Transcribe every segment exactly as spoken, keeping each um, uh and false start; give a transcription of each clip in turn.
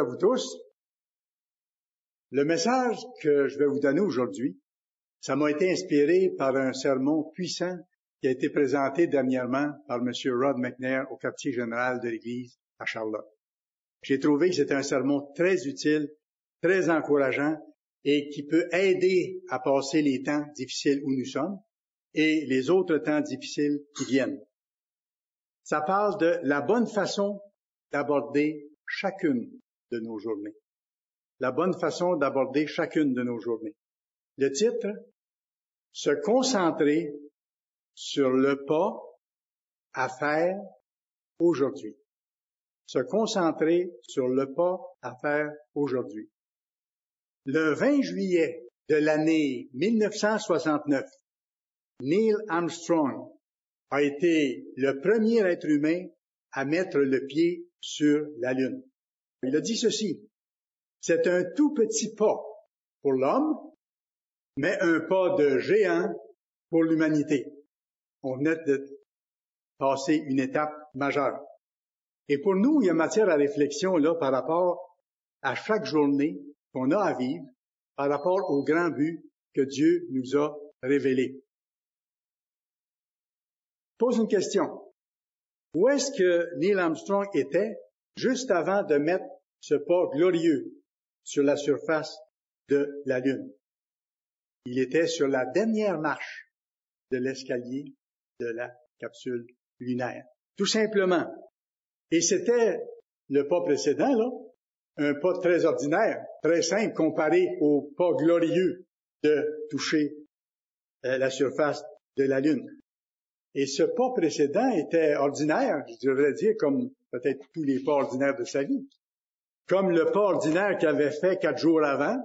vous tous. Le message que je vais vous donner aujourd'hui, ça m'a été inspiré par un sermon puissant qui a été présenté dernièrement par M. Rod McNair au quartier général de l'Église à Charlotte. J'ai trouvé que c'était un sermon très utile, très encourageant et qui peut aider à passer les temps difficiles où nous sommes et les autres temps difficiles qui viennent. Ça parle de la bonne façon d'aborder chacune de nos journées. La bonne façon d'aborder chacune de nos journées. Le titre, se concentrer sur le pas à faire aujourd'hui. Se concentrer sur le pas à faire aujourd'hui. Le vingt juillet de l'année mille neuf cent soixante-neuf, Neil Armstrong a été le premier être humain à mettre le pied sur la Lune. Il a dit ceci, c'est un tout petit pas pour l'homme, mais un pas de géant pour l'humanité. On venait de passer une étape majeure. Et pour nous, il y a matière à réflexion là par rapport à chaque journée qu'on a à vivre, par rapport au grand but que Dieu nous a révélé. Pose une question. Où est-ce que Neil Armstrong était juste avant de mettre ce pas glorieux sur la surface de la Lune? Il était sur la dernière marche de l'escalier de la capsule lunaire. Tout simplement. Et c'était le pas précédent, là, un pas très ordinaire, très simple comparé au pas glorieux de toucher euh, la surface de la Lune. Et ce pas précédent était ordinaire, je devrais dire, comme peut-être tous les pas ordinaires de sa vie. Comme le pas ordinaire qu'il avait fait quatre jours avant,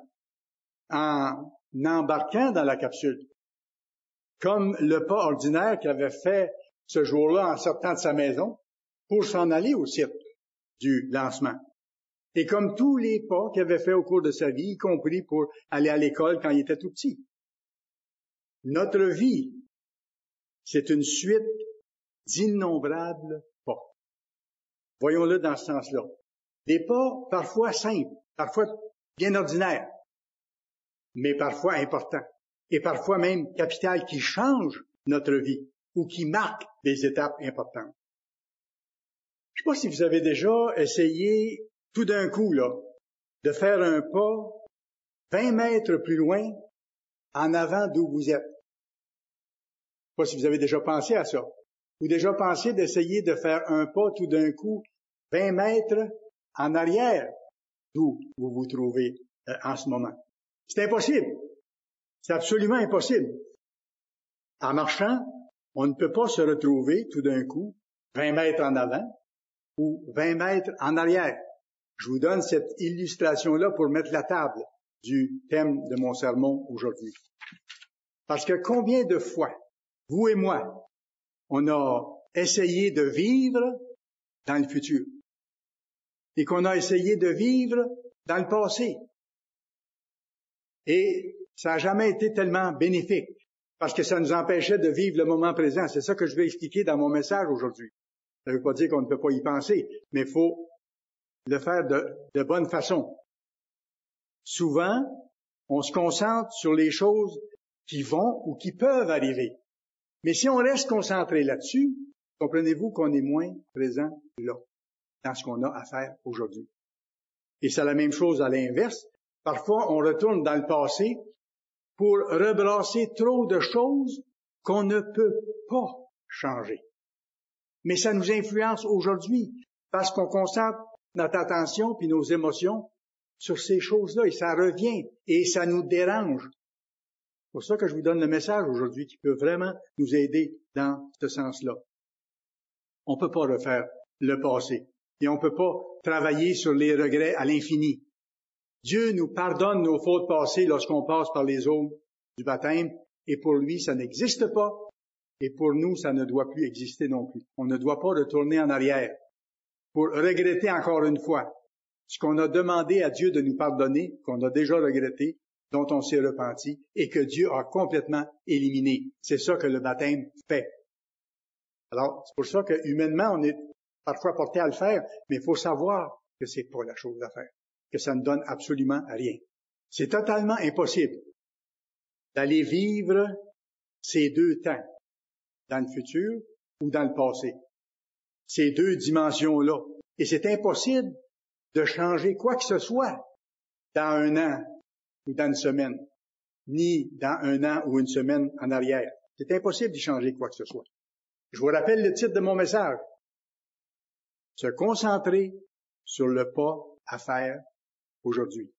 en embarquant dans la capsule. Comme le pas ordinaire qu'il avait fait ce jour-là en sortant de sa maison pour s'en aller au site du lancement. Et comme tous les pas qu'il avait fait au cours de sa vie, y compris pour aller à l'école quand il était tout petit. Notre vie, c'est une suite d'innombrables pas. Voyons-le dans ce sens-là. Des pas parfois simples, parfois bien ordinaires, mais parfois importants, et parfois même capitales qui changent notre vie ou qui marquent des étapes importantes. Je ne sais pas si vous avez déjà essayé tout d'un coup, là, de faire un pas vingt mètres plus loin en avant d'où vous êtes. Je ne sais pas si vous avez déjà pensé à ça. Ou déjà pensé d'essayer de faire un pas tout d'un coup vingt mètres en arrière d'où vous vous trouvez euh, en ce moment. C'est impossible. C'est absolument impossible. En marchant, on ne peut pas se retrouver tout d'un coup vingt mètres en avant ou vingt mètres en arrière. Je vous donne cette illustration-là pour mettre la table du thème de mon sermon aujourd'hui. Parce que combien de fois, vous et moi, on a essayé de vivre dans le futur et qu'on a essayé de vivre dans le passé. Et ça n'a jamais été tellement bénéfique parce que ça nous empêchait de vivre le moment présent. C'est ça que je vais expliquer dans mon message aujourd'hui. Ça ne veut pas dire qu'on ne peut pas y penser, mais il faut le faire de, de bonne façon. Souvent, on se concentre sur les choses qui vont ou qui peuvent arriver. Mais si on reste concentré là-dessus, comprenez-vous qu'on est moins présent là, dans ce qu'on a à faire aujourd'hui. Et c'est la même chose à l'inverse. Parfois, on retourne dans le passé pour rebrasser trop de choses qu'on ne peut pas changer. Mais ça nous influence aujourd'hui parce qu'on concentre notre attention puis nos émotions sur ces choses-là et ça revient et ça nous dérange. C'est pour ça que je vous donne le message aujourd'hui qui peut vraiment nous aider dans ce sens-là. On peut pas refaire le passé et on peut pas travailler sur les regrets à l'infini. Dieu nous pardonne nos fautes passées lorsqu'on passe par les eaux du baptême et pour lui, ça n'existe pas et pour nous, ça ne doit plus exister non plus. On ne doit pas retourner en arrière pour regretter encore une fois ce qu'on a demandé à Dieu de nous pardonner, qu'on a déjà regretté, dont on s'est repenti et que Dieu a complètement éliminé. C'est ça que le baptême fait. Alors, c'est pour ça que humainement, on est parfois porté à le faire, mais il faut savoir que c'est pas la chose à faire. que ça ne donne absolument rien. C'est totalement impossible d'aller vivre ces deux temps, dans le futur ou dans le passé. Ces deux dimensions-là. Et c'est impossible de changer quoi que ce soit dans un an ou dans une semaine, ni dans un an ou une semaine en arrière. C'est impossible d'y changer quoi que ce soit. Je vous rappelle le titre de mon message. Se concentrer sur le pas à faire aujourd'hui.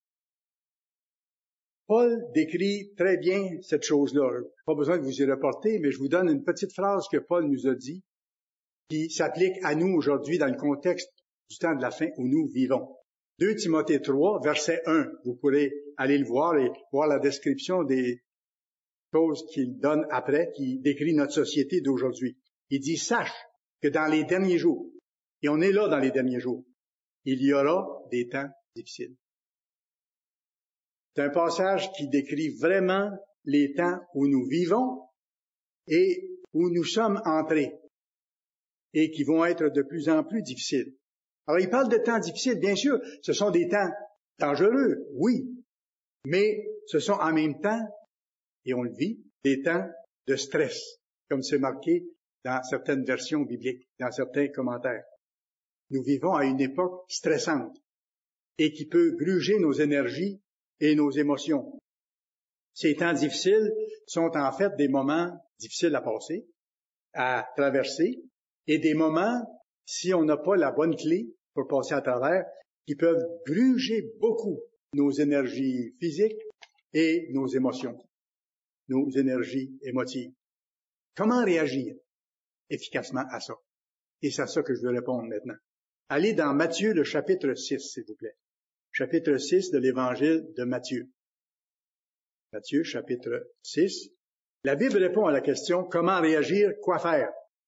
Paul décrit très bien cette chose-là. Pas besoin de vous y reporter, mais je vous donne une petite phrase que Paul nous a dit, qui s'applique à nous aujourd'hui dans le contexte du temps de la fin où nous vivons. deux Timothée trois, verset un. Vous pourrez aller le voir et voir la description des choses qu'il donne après, qui décrit notre société d'aujourd'hui. Il dit, sache que dans les derniers jours, et on est là dans les derniers jours, il y aura des temps difficiles. C'est un passage qui décrit vraiment les temps où nous vivons et où nous sommes entrés et qui vont être de plus en plus difficiles. Alors, il parle de temps difficiles, bien sûr, ce sont des temps dangereux, oui, mais ce sont en même temps, et on le vit, des temps de stress, comme c'est marqué dans certaines versions bibliques, dans certains commentaires. Nous vivons à une époque stressante et qui peut gruger nos énergies et nos émotions. Ces temps difficiles sont en fait des moments difficiles à passer, à traverser, et des moments, si on n'a pas la bonne clé pour passer à travers, qui peuvent gruger beaucoup nos énergies physiques et nos émotions, nos énergies émotives. Comment réagir efficacement à ça? Et c'est à ça que je veux répondre maintenant. Allez dans Matthieu, le chapitre six, s'il vous plaît. Chapitre six de l'Évangile de Matthieu. Matthieu, chapitre six. La Bible répond à la question, comment réagir, quoi faire?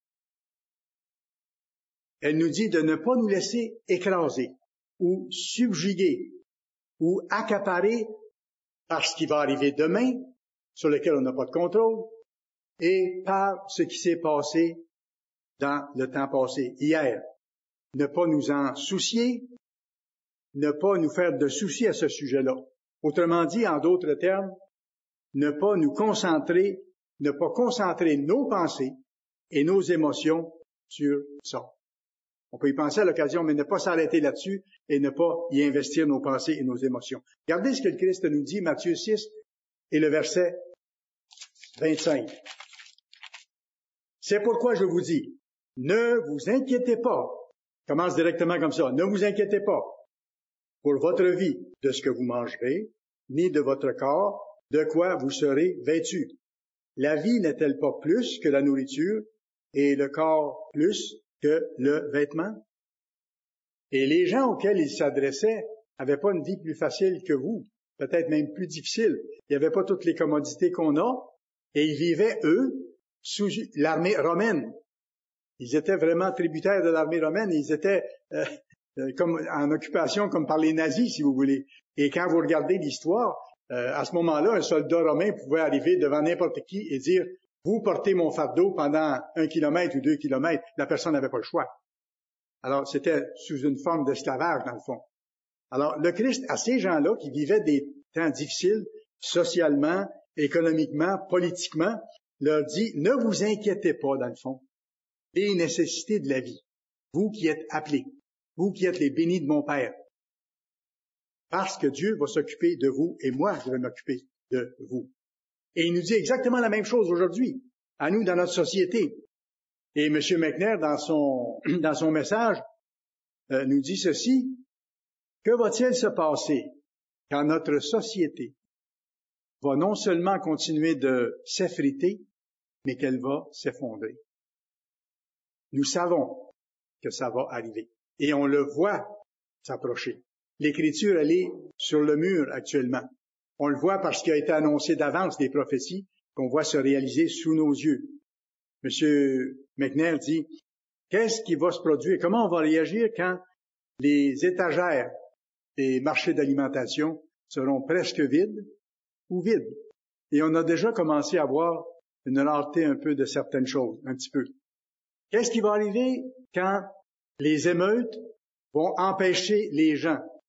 Elle nous dit de ne pas nous laisser écraser ou subjuguer ou accaparer par ce qui va arriver demain, sur lequel on n'a pas de contrôle, et par ce qui s'est passé dans le temps passé, hier. Ne pas nous en soucier, ne pas nous faire de soucis à ce sujet-là. Autrement dit, en d'autres termes, ne pas nous concentrer, ne pas concentrer nos pensées et nos émotions sur ça. On peut y penser à l'occasion, mais ne pas s'arrêter là-dessus et ne pas y investir nos pensées et nos émotions. Regardez ce que le Christ nous dit, Matthieu six et le verset vingt-cinq. C'est pourquoi je vous dis, ne vous inquiétez pas. Commence directement comme ça. Ne vous inquiétez pas pour votre vie de ce que vous mangerez, ni de votre corps, de quoi vous serez vêtus. La vie n'est-elle pas plus que la nourriture et le corps plus que le vêtement? Et les gens auxquels il s'adressait n'avaient pas une vie plus facile que vous, peut-être même plus difficile. Il n'y avait pas toutes les commodités qu'on a, et ils vivaient, eux, sous l'armée romaine. Ils étaient vraiment tributaires de l'armée romaine, ils étaient euh, euh, comme en occupation comme par les nazis, si vous voulez. Et quand vous regardez l'histoire, euh, à ce moment-là, un soldat romain pouvait arriver devant n'importe qui et dire « Vous portez mon fardeau pendant un kilomètre ou deux kilomètres ». La personne n'avait pas le choix. Alors, c'était sous une forme d'esclavage, dans le fond. Alors, le Christ, à ces gens-là qui vivaient des temps difficiles, socialement, économiquement, politiquement, leur dit « Ne vous inquiétez pas, dans le fond, des nécessités de la vie. Vous qui êtes appelés, vous qui êtes les bénis de mon Père. Parce que Dieu va s'occuper de vous et moi, je vais m'occuper de vous. » Et il nous dit exactement la même chose aujourd'hui, à nous dans notre société. Et M. McNair, dans son, dans son message, euh, nous dit ceci, que va-t-il se passer quand notre société va non seulement continuer de s'effriter, mais qu'elle va s'effondrer? Nous savons que ça va arriver. Et on le voit s'approcher. L'Écriture, elle est sur le mur actuellement. On le voit parce qu'il a été annoncé d'avance des prophéties qu'on voit se réaliser sous nos yeux. Monsieur McNair dit, qu'est-ce qui va se produire? Comment on va réagir quand les étagères des marchés d'alimentation seront presque vides ou vides? Et on a déjà commencé à voir une rareté un peu de certaines choses, un petit peu. Qu'est-ce qui va arriver quand les émeutes vont empêcher les gens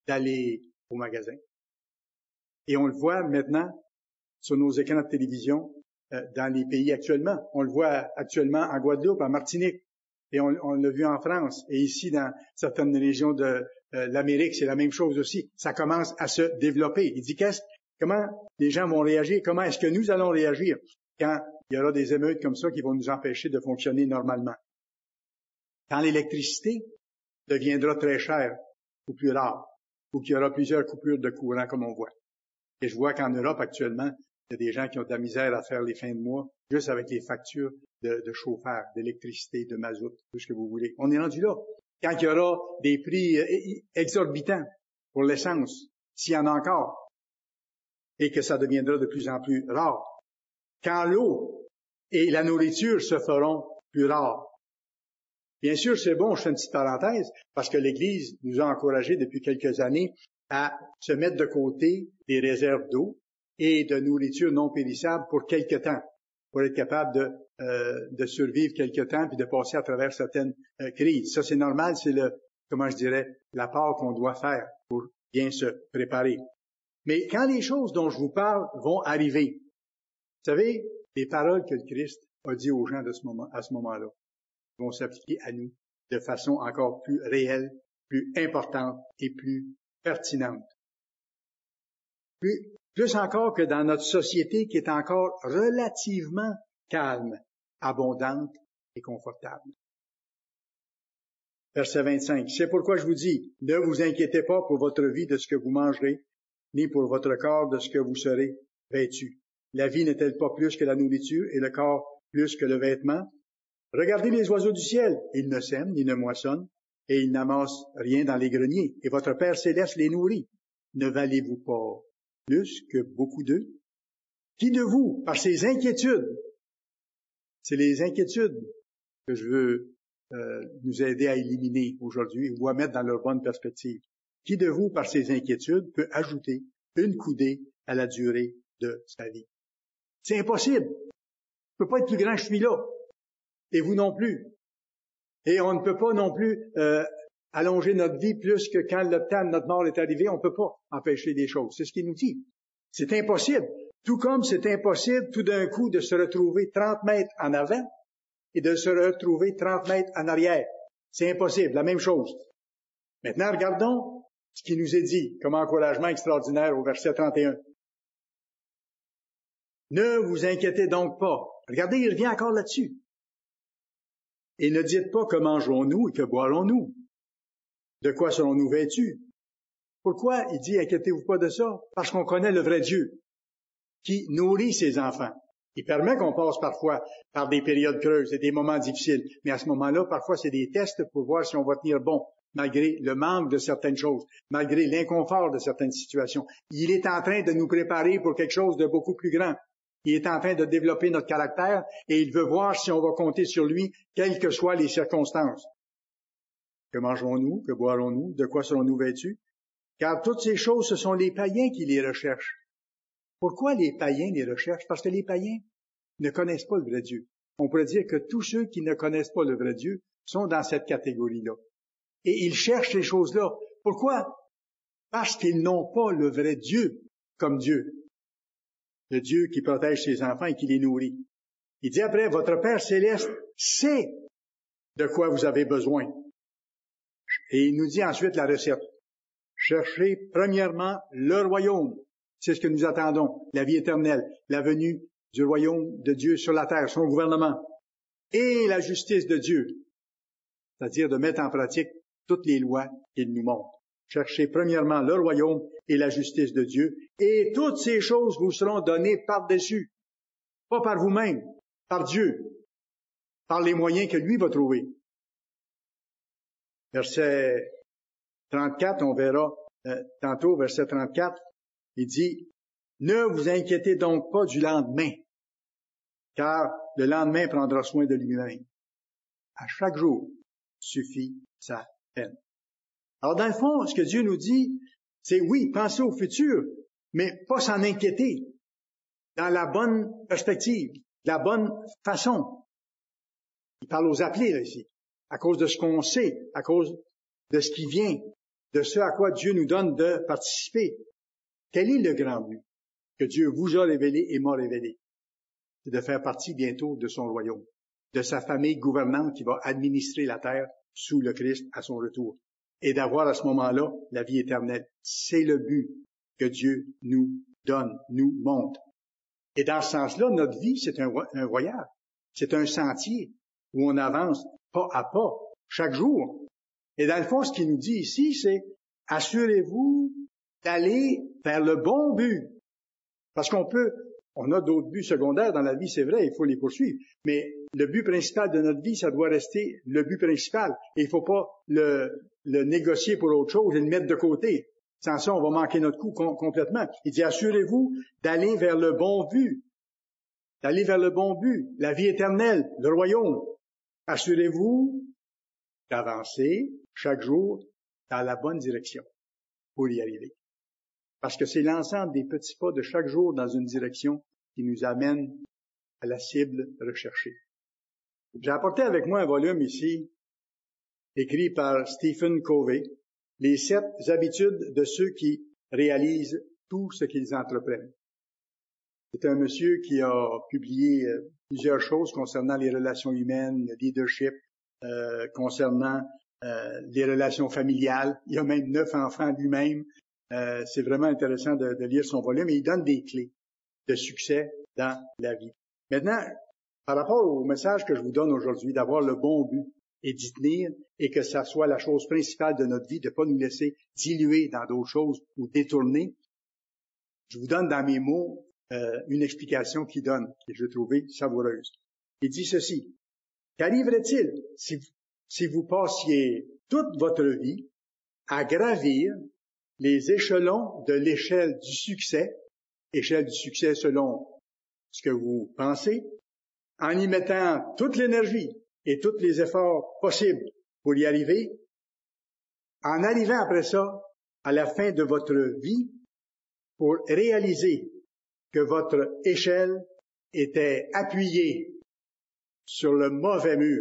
d'aller au magasin. Et on le voit maintenant sur nos écrans de télévision euh, dans les pays actuellement. On le voit actuellement en Guadeloupe, en Martinique, et on, on l'a vu en France. Et ici, dans certaines régions de euh, l'Amérique, c'est la même chose aussi. Ça commence à se développer. Il dit, qu'est-ce, comment les gens vont réagir? Comment est-ce que nous allons réagir quand il y aura des émeutes comme ça qui vont nous empêcher de fonctionner normalement? Quand l'électricité deviendra très chère ou plus rare, ou qu'il y aura plusieurs coupures de courant comme on voit. Et je vois qu'en Europe actuellement, il y a des gens qui ont de la misère à faire les fins de mois juste avec les factures de, de chauffeur, d'électricité, de mazout, tout ce que vous voulez. On est rendu là. Quand il y aura des prix exorbitants pour l'essence, s'il y en a encore, et que ça deviendra de plus en plus rare. Quand l'eau et la nourriture se feront plus rares. Bien sûr, c'est bon, je fais une petite parenthèse, parce que l'Église nous a encouragés depuis quelques années à se mettre de côté des réserves d'eau et de nourriture non périssable pour quelque temps, pour être capable de, euh, de survivre quelque temps puis de passer à travers certaines euh, crises. Ça, c'est normal, c'est le, comment je dirais, la part qu'on doit faire pour bien se préparer. Mais quand les choses dont je vous parle vont arriver, vous savez, les paroles que le Christ a dit aux gens de ce moment, à ce moment-là, vont s'appliquer à nous de façon encore plus réelle, plus importante et plus pertinente. Plus, plus encore que dans notre société qui est encore relativement calme, abondante et confortable. Verset vingt-cinq. C'est pourquoi je vous dis, ne vous inquiétez pas pour votre vie de ce que vous mangerez, ni pour votre corps de ce que vous serez vêtu. La vie n'est-elle pas plus que la nourriture et le corps plus que le vêtement? Regardez les oiseaux du ciel, ils ne sèment ni ne moissonnent, et ils n'amassent rien dans les greniers, et votre Père céleste les nourrit. Ne valez-vous pas plus que beaucoup d'eux? Qui de vous, par ses inquiétudes, c'est les inquiétudes que je veux euh, nous aider à éliminer aujourd'hui, ou à mettre dans leur bonne perspective. Qui de vous, par ses inquiétudes, peut ajouter une coudée à la durée de sa vie? C'est impossible. Je ne peux pas être plus grand que je suis là. Et vous non plus. Et on ne peut pas non plus euh, allonger notre vie plus que quand le temps de notre mort est arrivé, on ne peut pas empêcher des choses. C'est ce qu'il nous dit. C'est impossible. Tout comme c'est impossible tout d'un coup de se retrouver trente mètres en avant et de se retrouver trente mètres en arrière. C'est impossible, la même chose. Maintenant, regardons ce qui nous est dit comme encouragement extraordinaire au verset trente et un. Ne vous inquiétez donc pas. Regardez, il revient encore là-dessus. Et ne dites pas que mangerons-nous et que boirons-nous. De quoi serons-nous vêtus? Pourquoi il dit inquiétez-vous pas de ça? Parce qu'on connaît le vrai Dieu qui nourrit ses enfants. Il permet qu'on passe parfois par des périodes creuses et des moments difficiles. Mais à ce moment-là, parfois, c'est des tests pour voir si on va tenir bon, malgré le manque de certaines choses, malgré l'inconfort de certaines situations. Il est en train de nous préparer pour quelque chose de beaucoup plus grand. Il est en train de développer notre caractère et il veut voir si on va compter sur lui, quelles que soient les circonstances. Que mangerons-nous? Que boirons-nous? De quoi serons-nous vêtus? Car toutes ces choses, ce sont les païens qui les recherchent. Pourquoi les païens les recherchent? Parce que les païens ne connaissent pas le vrai Dieu. On pourrait dire que tous ceux qui ne connaissent pas le vrai Dieu sont dans cette catégorie-là. Et ils cherchent ces choses-là. Pourquoi? Parce qu'ils n'ont pas le vrai Dieu comme Dieu. Le Dieu qui protège ses enfants et qui les nourrit. Il dit après, votre Père céleste sait de quoi vous avez besoin. Et il nous dit ensuite la recette. Cherchez premièrement le royaume. C'est ce que nous attendons, la vie éternelle, la venue du royaume de Dieu sur la terre, son gouvernement, et la justice de Dieu, c'est-à-dire de mettre en pratique toutes les lois qu'il nous montre. Cherchez premièrement le royaume et la justice de Dieu, et toutes ces choses vous seront données par-dessus, pas par vous-même, par Dieu, par les moyens que lui va trouver. Verset trente-quatre, on verra euh, tantôt, verset trente-quatre, il dit, « Ne vous inquiétez donc pas du lendemain, car le lendemain prendra soin de lui-même. À chaque jour suffit sa peine. » Alors, dans le fond, ce que Dieu nous dit, c'est oui, pensez au futur, mais pas s'en inquiéter, dans la bonne perspective, la bonne façon. Il parle aux appelés, là, ici, à cause de ce qu'on sait, à cause de ce qui vient. de ce à quoi Dieu nous donne de participer. Quel est le grand but que Dieu vous a révélé et m'a révélé? C'est de faire partie bientôt de son royaume, de sa famille gouvernante qui va administrer la terre sous le Christ à son retour, et d'avoir à ce moment-là la vie éternelle. C'est le but que Dieu nous donne, nous montre. Et dans ce sens-là, notre vie, c'est un, un voyage. C'est un sentier où on avance pas à pas, chaque jour. Et dans le fond, ce qu'il nous dit ici, c'est assurez-vous d'aller vers le bon but. Parce qu'on peut, on a d'autres buts secondaires dans la vie, c'est vrai, il faut les poursuivre. Mais le but principal de notre vie, ça doit rester le but principal. Et il ne faut pas le, le négocier pour autre chose et le mettre de côté. Sans ça, on va manquer notre coup com- complètement. Il dit, assurez-vous d'aller vers le bon but. D'aller vers le bon but, la vie éternelle, le royaume. Assurez-vous d'avancer chaque jour dans la bonne direction pour y arriver. Parce que c'est l'ensemble des petits pas de chaque jour dans une direction qui nous amène à la cible recherchée. J'ai apporté avec moi un volume ici, écrit par Stephen Covey, Les sept habitudes de ceux qui réalisent tout ce qu'ils entreprennent. C'est un monsieur qui a publié plusieurs choses concernant les relations humaines, le leadership, euh, concernant euh, les relations familiales. Il a même neuf enfants lui-même. Euh, c'est vraiment intéressant de, de lire son volume et il donne des clés de succès dans la vie. Maintenant, par rapport au message que je vous donne aujourd'hui, d'avoir le bon but et d'y tenir et que ça soit la chose principale de notre vie, de ne pas nous laisser diluer dans d'autres choses ou détourner, je vous donne dans mes mots euh, une explication qu'il donne, que je trouvais savoureuse. Il dit ceci, qu'arriverait-il si, si vous passiez toute votre vie à gravir les échelons de l'échelle du succès, échelle du succès selon ce que vous pensez, en y mettant toute l'énergie et tous les efforts possibles pour y arriver, en arrivant après ça à la fin de votre vie pour réaliser que votre échelle était appuyée sur le mauvais mur.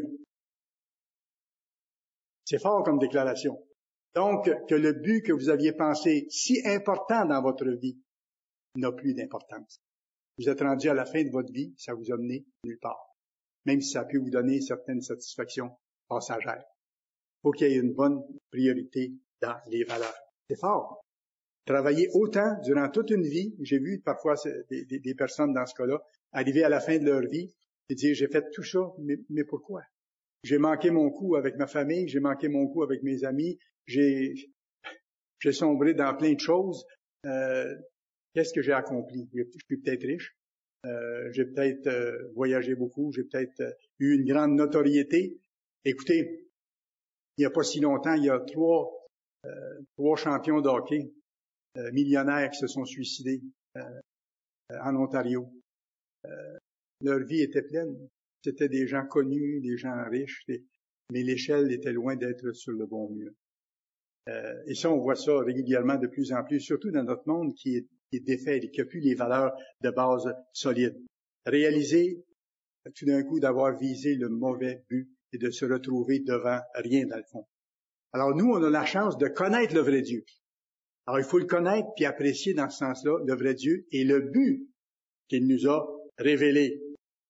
C'est fort comme déclaration. Donc, que le but que vous aviez pensé si important dans votre vie n'a plus d'importance. Vous êtes rendu à la fin de votre vie, ça vous a mené nulle part. Même si ça a pu vous donner certaines satisfactions passagères. Il faut qu'il y ait une bonne priorité dans les valeurs. C'est fort. Travailler autant durant toute une vie, j'ai vu parfois des, des, des personnes dans ce cas-là, arriver à la fin de leur vie et dire, j'ai fait tout ça, mais, mais pourquoi? J'ai manqué mon coup avec ma famille, j'ai manqué mon coup avec mes amis, j'ai, j'ai sombré dans plein de choses. Euh, qu'est-ce que j'ai accompli? Je suis peut-être riche, euh, j'ai peut-être euh, voyagé beaucoup, j'ai peut-être euh, eu une grande notoriété. Écoutez, il n'y a pas si longtemps, il y a trois, euh, trois champions de hockey euh, millionnaires qui se sont suicidés euh, en Ontario. Euh, leur vie était pleine. C'était des gens connus, des gens riches, des... mais l'échelle était loin d'être sur le bon mur. Euh, et ça, on voit ça régulièrement de plus en plus, surtout dans notre monde qui est, qui est défait et qui n'a plus les valeurs de base solides. Réaliser, tout d'un coup, d'avoir visé le mauvais but et de se retrouver devant rien dans le fond. Alors nous, on a la chance de connaître le vrai Dieu. Alors il faut le connaître puis apprécier dans ce sens-là le vrai Dieu et le but qu'il nous a révélé.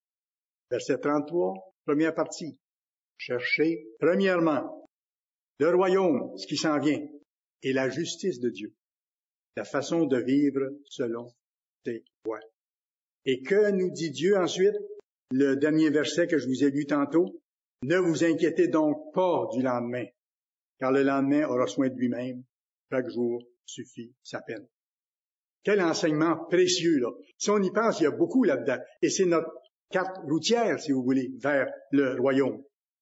Verset trente-trois, première partie. Cherchez premièrement le royaume, ce qui s'en vient, et la justice de Dieu, la façon de vivre selon ses voies. Et que nous dit Dieu ensuite? Le dernier verset que je vous ai lu tantôt. Ne vous inquiétez donc pas du lendemain, car le lendemain aura soin de lui-même. Chaque jour suffit sa peine. Quel enseignement précieux, là. Si on y pense, il y a beaucoup là-dedans. Et c'est notre carte routière, si vous voulez, vers le royaume.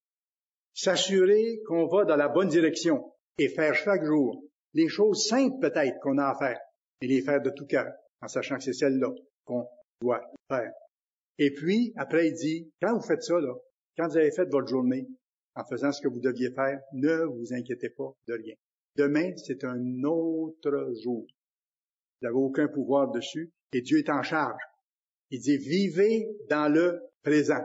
S'assurer qu'on va dans la bonne direction et faire chaque jour les choses simples peut-être qu'on a à faire et les faire de tout cœur, en sachant que c'est celle-là qu'on doit faire. Et puis, après, il dit, quand vous faites ça, là, quand vous avez fait votre journée, en faisant ce que vous deviez faire, ne vous inquiétez pas de rien. Demain, c'est un autre jour. Vous n'avez aucun pouvoir dessus et Dieu est en charge. Il dit, vivez dans le présent.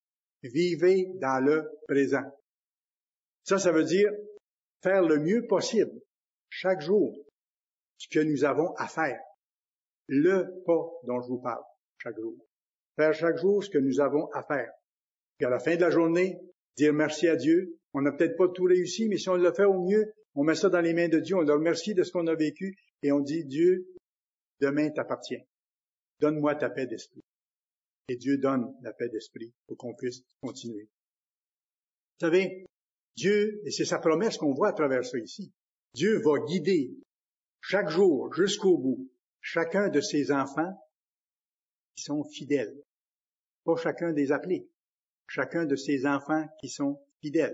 Vivez dans le présent. Ça, ça veut dire faire le mieux possible chaque jour ce que nous avons à faire. Le pas dont je vous parle chaque jour. Faire chaque jour ce que nous avons à faire. Puis à la fin de la journée, dire merci à Dieu. On n'a peut-être pas tout réussi, mais si on le fait au mieux, on met ça dans les mains de Dieu, on le remercie de ce qu'on a vécu et on dit, Dieu, demain t'appartient. Donne-moi ta paix d'esprit. Et Dieu donne la paix d'esprit pour qu'on puisse continuer. Vous savez, Dieu, et c'est sa promesse qu'on voit à travers ça ici, Dieu va guider chaque jour jusqu'au bout chacun de ses enfants qui sont fidèles. Pas chacun des appelés, chacun de ses enfants qui sont fidèles.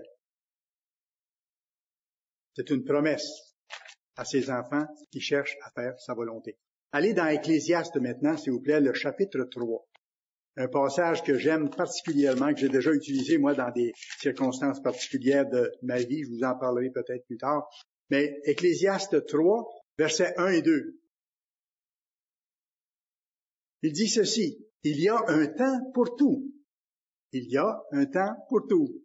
C'est une promesse à ses enfants qui cherchent à faire sa volonté. Allez dans Ecclésiaste maintenant, s'il vous plaît, le chapitre trois. Un passage que j'aime particulièrement, que j'ai déjà utilisé, moi, dans des circonstances particulières de ma vie. Je vous en parlerai peut-être plus tard. Mais Ecclésiaste trois, versets un et deux. Il dit ceci, « Il y a un temps pour tout. Il y a un temps pour tout.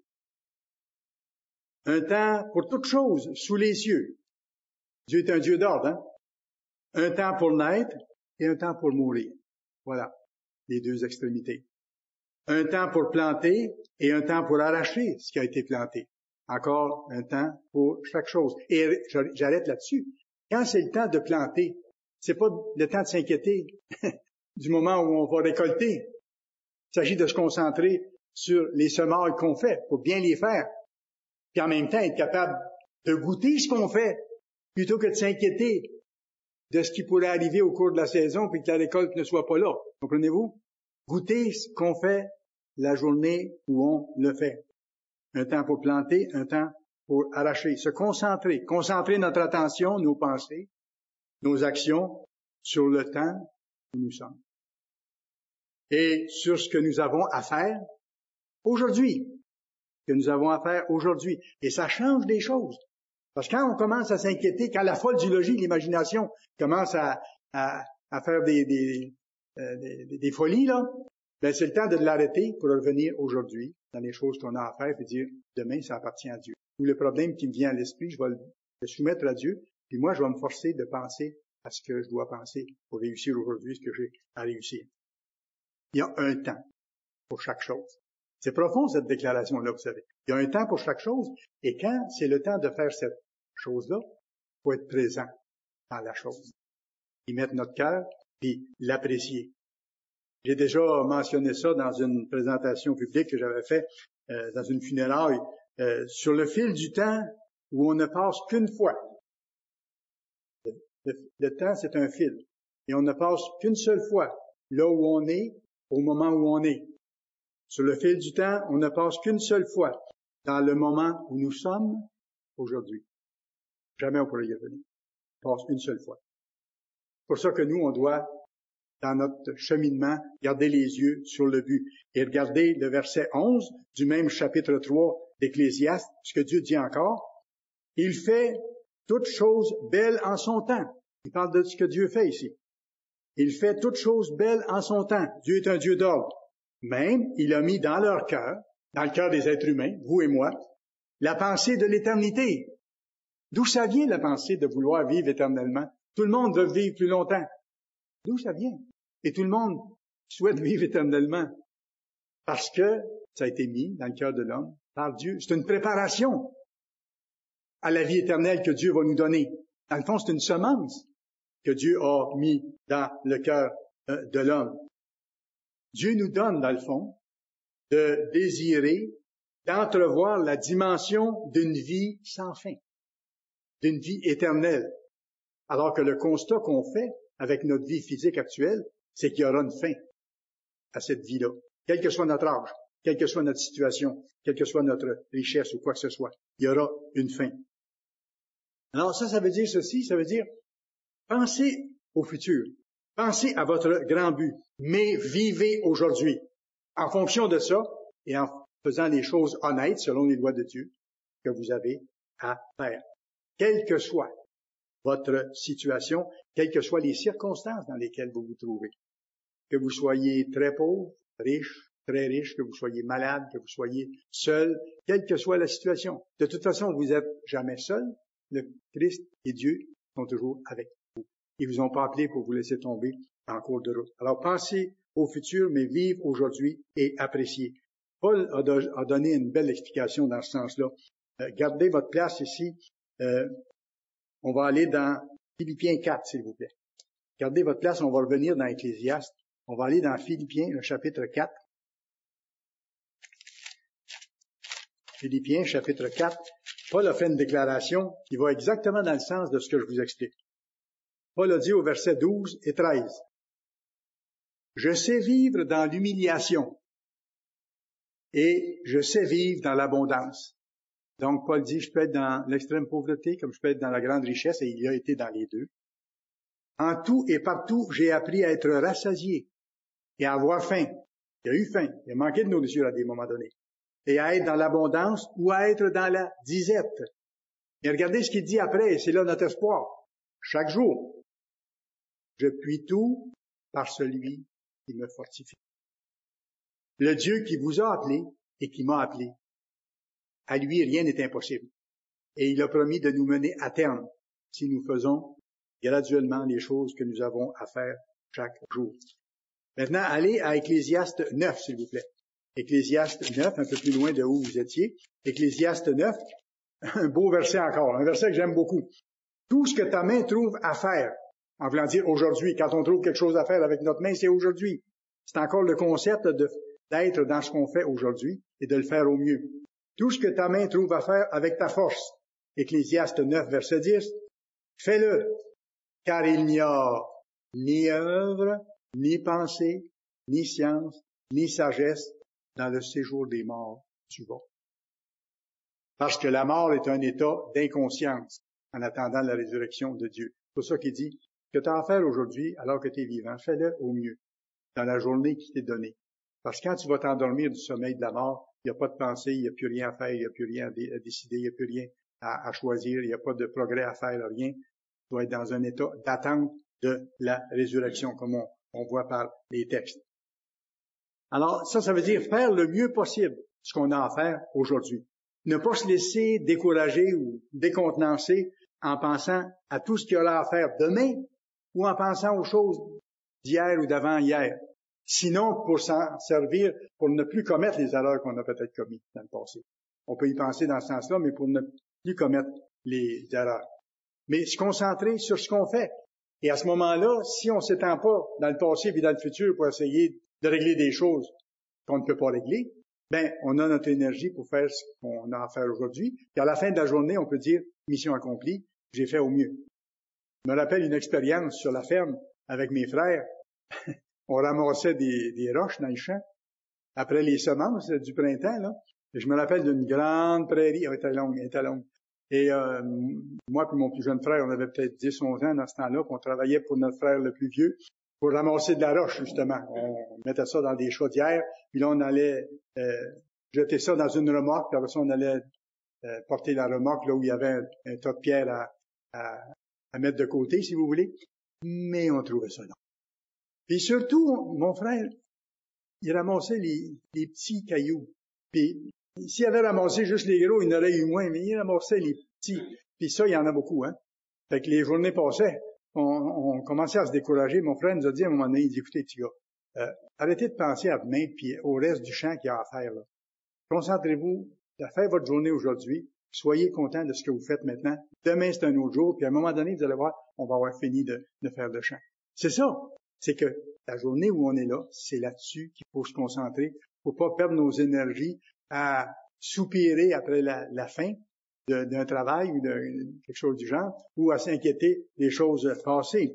Un temps pour toute chose sous les cieux. » Dieu est un Dieu d'ordre, hein? Un temps pour naître et un temps pour mourir. Voilà, les deux extrémités. Un temps pour planter et un temps pour arracher ce qui a été planté. Encore un temps pour chaque chose. Et j'arrête là-dessus. Quand c'est le temps de planter, c'est pas le temps de s'inquiéter du moment où on va récolter. Il s'agit de se concentrer sur les semailles qu'on fait pour bien les faire. Puis en même temps, être capable de goûter ce qu'on fait plutôt que de s'inquiéter de ce qui pourrait arriver au cours de la saison puis que la récolte ne soit pas là. Comprenez-vous? Goûter ce qu'on fait la journée où on le fait. Un temps pour planter, un temps pour arracher. Se concentrer. Concentrer notre attention, nos pensées, nos actions sur le temps où nous sommes. Et sur ce que nous avons à faire aujourd'hui. Que nous avons à faire aujourd'hui. Et ça change des choses. Parce que quand on commence à s'inquiéter, quand la folle du logis, l'imagination, commence à, à, à faire des, des, euh, des, des folies, là, ben c'est le temps de l'arrêter pour revenir aujourd'hui dans les choses qu'on a à faire et dire, demain, ça appartient à Dieu. Ou le problème qui me vient à l'esprit, je vais le, le soumettre à Dieu, puis moi, je vais me forcer de penser à ce que je dois penser pour réussir aujourd'hui ce que j'ai à réussir. Il y a un temps pour chaque chose. C'est profond, cette déclaration-là, vous savez. Il y a un temps pour chaque chose, et quand c'est le temps de faire cette chose-là, il faut être présent dans la chose. Y mettre notre cœur, puis l'apprécier. J'ai déjà mentionné ça dans une présentation publique que j'avais faite euh, dans une funéraille, euh, sur le fil du temps où on ne passe qu'une fois. Le, le, le temps, c'est un fil. Et on ne passe qu'une seule fois, là où on est, au moment où on est. Sur le fil du temps, on ne passe qu'une seule fois dans le moment où nous sommes aujourd'hui. Jamais on pourrait y revenir. On passe une seule fois. C'est pour ça que nous, on doit, dans notre cheminement, garder les yeux sur le but. Et regarder le verset onze du même chapitre trois d'Ecclésiaste, ce que Dieu dit encore. Il fait toutes choses belles en son temps. Il parle de ce que Dieu fait ici. Il fait toutes choses belles en son temps. Dieu est un Dieu d'ordre. Même, il a mis dans leur cœur, dans le cœur des êtres humains, vous et moi, la pensée de l'éternité. D'où ça vient, la pensée de vouloir vivre éternellement? Tout le monde veut vivre plus longtemps. D'où ça vient? Et tout le monde souhaite vivre éternellement. Parce que ça a été mis dans le cœur de l'homme par Dieu. C'est une préparation à la vie éternelle que Dieu va nous donner. Dans le fond, c'est une semence que Dieu a mis dans le cœur euh, de l'homme. Dieu nous donne, dans le fond, de désirer, d'entrevoir la dimension d'une vie sans fin, d'une vie éternelle. Alors que le constat qu'on fait avec notre vie physique actuelle, c'est qu'il y aura une fin à cette vie-là. Quel que soit notre âge, quelle que soit notre situation, quelle que soit notre richesse ou quoi que ce soit, il y aura une fin. Alors ça, ça veut dire ceci, ça veut dire, pensez au futur. Pensez à votre grand but, mais vivez aujourd'hui. En fonction de ça, et en faisant les choses honnêtes selon les lois de Dieu que vous avez à faire. Quelle que soit votre situation, quelles que soient les circonstances dans lesquelles vous vous trouvez. Que vous soyez très pauvre, riche, très riche, que vous soyez malade, que vous soyez seul, quelle que soit la situation. De toute façon, vous n'êtes jamais seul, le Christ et Dieu sont toujours avec vous. Ils vous ont pas appelé pour vous laisser tomber en cours de route. Alors pensez au futur, mais vivez aujourd'hui et appréciez. Paul a, do- a donné une belle explication dans ce sens-là. Euh, gardez votre place ici. Euh, on va aller dans Philippiens quatre, s'il vous plaît. Gardez votre place, on va revenir dans Ecclésiaste. On va aller dans Philippiens, le chapitre quatre. Philippiens, chapitre quatre. Paul a fait une déclaration qui va exactement dans le sens de ce que je vous explique. Paul a dit au verset douze et treize. Je sais vivre dans l'humiliation et je sais vivre dans l'abondance. Donc, Paul dit, je peux être dans l'extrême pauvreté comme je peux être dans la grande richesse, et il a été dans les deux. En tout et partout, j'ai appris à être rassasié et à avoir faim. Il a eu faim, il a manqué de nourriture à des moments donnés. Et à être dans l'abondance ou à être dans la disette. Et regardez ce qu'il dit après, et c'est là notre espoir. Chaque jour, je puis tout par celui qui me fortifie. Le Dieu qui vous a appelé et qui m'a appelé, à lui, rien n'est impossible. Et il a promis de nous mener à terme si nous faisons graduellement les choses que nous avons à faire chaque jour. Maintenant, allez à Ecclésiaste neuf, s'il vous plaît. Ecclésiaste neuf, un peu plus loin de où vous étiez. Ecclésiaste neuf, un beau verset encore, un verset que j'aime beaucoup. Tout ce que ta main trouve à faire, en voulant dire aujourd'hui, quand on trouve quelque chose à faire avec notre main, c'est aujourd'hui. C'est encore le concept de, d'être dans ce qu'on fait aujourd'hui et de le faire au mieux. Tout ce que ta main trouve à faire avec ta force. Ecclésiaste neuf, verset dix. Fais-le, car il n'y a ni œuvre, ni pensée, ni science, ni sagesse dans le séjour des morts tu vas. Parce que la mort est un état d'inconscience en attendant la résurrection de Dieu. C'est pour ça qu'il dit que tu as à faire aujourd'hui alors que tu es vivant. Fais-le au mieux dans la journée qui t'est donnée. Parce que quand tu vas t'endormir du sommeil de la mort, il n'y a pas de pensée, il n'y a plus rien à faire, il n'y a plus rien à, dé- à décider, il n'y a plus rien à, à choisir, il n'y a pas de progrès à faire, rien. Tu dois être dans un état d'attente de la résurrection, comme on, on voit par les textes. Alors, ça, ça veut dire faire le mieux possible ce qu'on a à faire aujourd'hui. Ne pas se laisser décourager ou décontenancer en pensant à tout ce qu'il y aura à faire demain ou en pensant aux choses d'hier ou d'avant-hier. Sinon, pour s'en servir, pour ne plus commettre les erreurs qu'on a peut-être commises dans le passé. On peut y penser dans ce sens-là, mais pour ne plus commettre les erreurs. Mais se concentrer sur ce qu'on fait. Et à ce moment-là, si on ne s'étend pas dans le passé et dans le futur pour essayer de régler des choses qu'on ne peut pas régler, ben, on a notre énergie pour faire ce qu'on a à faire aujourd'hui. Et à la fin de la journée, on peut dire, mission accomplie, j'ai fait au mieux. Je me rappelle une expérience sur la ferme avec mes frères. On ramassait des, des roches dans le champ après les semences du printemps, là. Et je me rappelle d'une grande prairie, elle était longue, elle était longue. Et euh, moi et mon plus jeune frère, on avait peut-être dix, onze ans dans ce temps-là, puis on travaillait pour notre frère le plus vieux, pour ramasser de la roche, justement. On mettait ça dans des chaudières, puis là, on allait euh, jeter ça dans une remorque, puis après ça, on allait euh, porter la remorque là où il y avait un, un tas de pierres à, à, à mettre de côté, si vous voulez. Mais on trouvait ça long. Puis surtout, mon frère, il ramassait les, les petits cailloux. Puis s'il avait ramassé juste les gros, il n'aurait eu moins, mais il ramassait les petits. Puis ça, il y en a beaucoup, hein. Fait que les journées passaient, on, on commençait à se décourager. Mon frère nous a dit à un moment donné, il dit, écoutez, petits gars, euh, arrêtez de penser à demain puis au reste du champ qu'il y a à faire, là. Concentrez-vous à faire votre journée aujourd'hui. Soyez content de ce que vous faites maintenant. Demain, c'est un autre jour. Puis à un moment donné, vous allez voir, on va avoir fini de, de faire le champ. C'est ça. C'est que la journée où on est là, c'est là-dessus qu'il faut se concentrer. Faut pas perdre nos énergies à soupirer après la, la fin de, d'un travail ou de quelque chose du genre, ou à s'inquiéter des choses passées.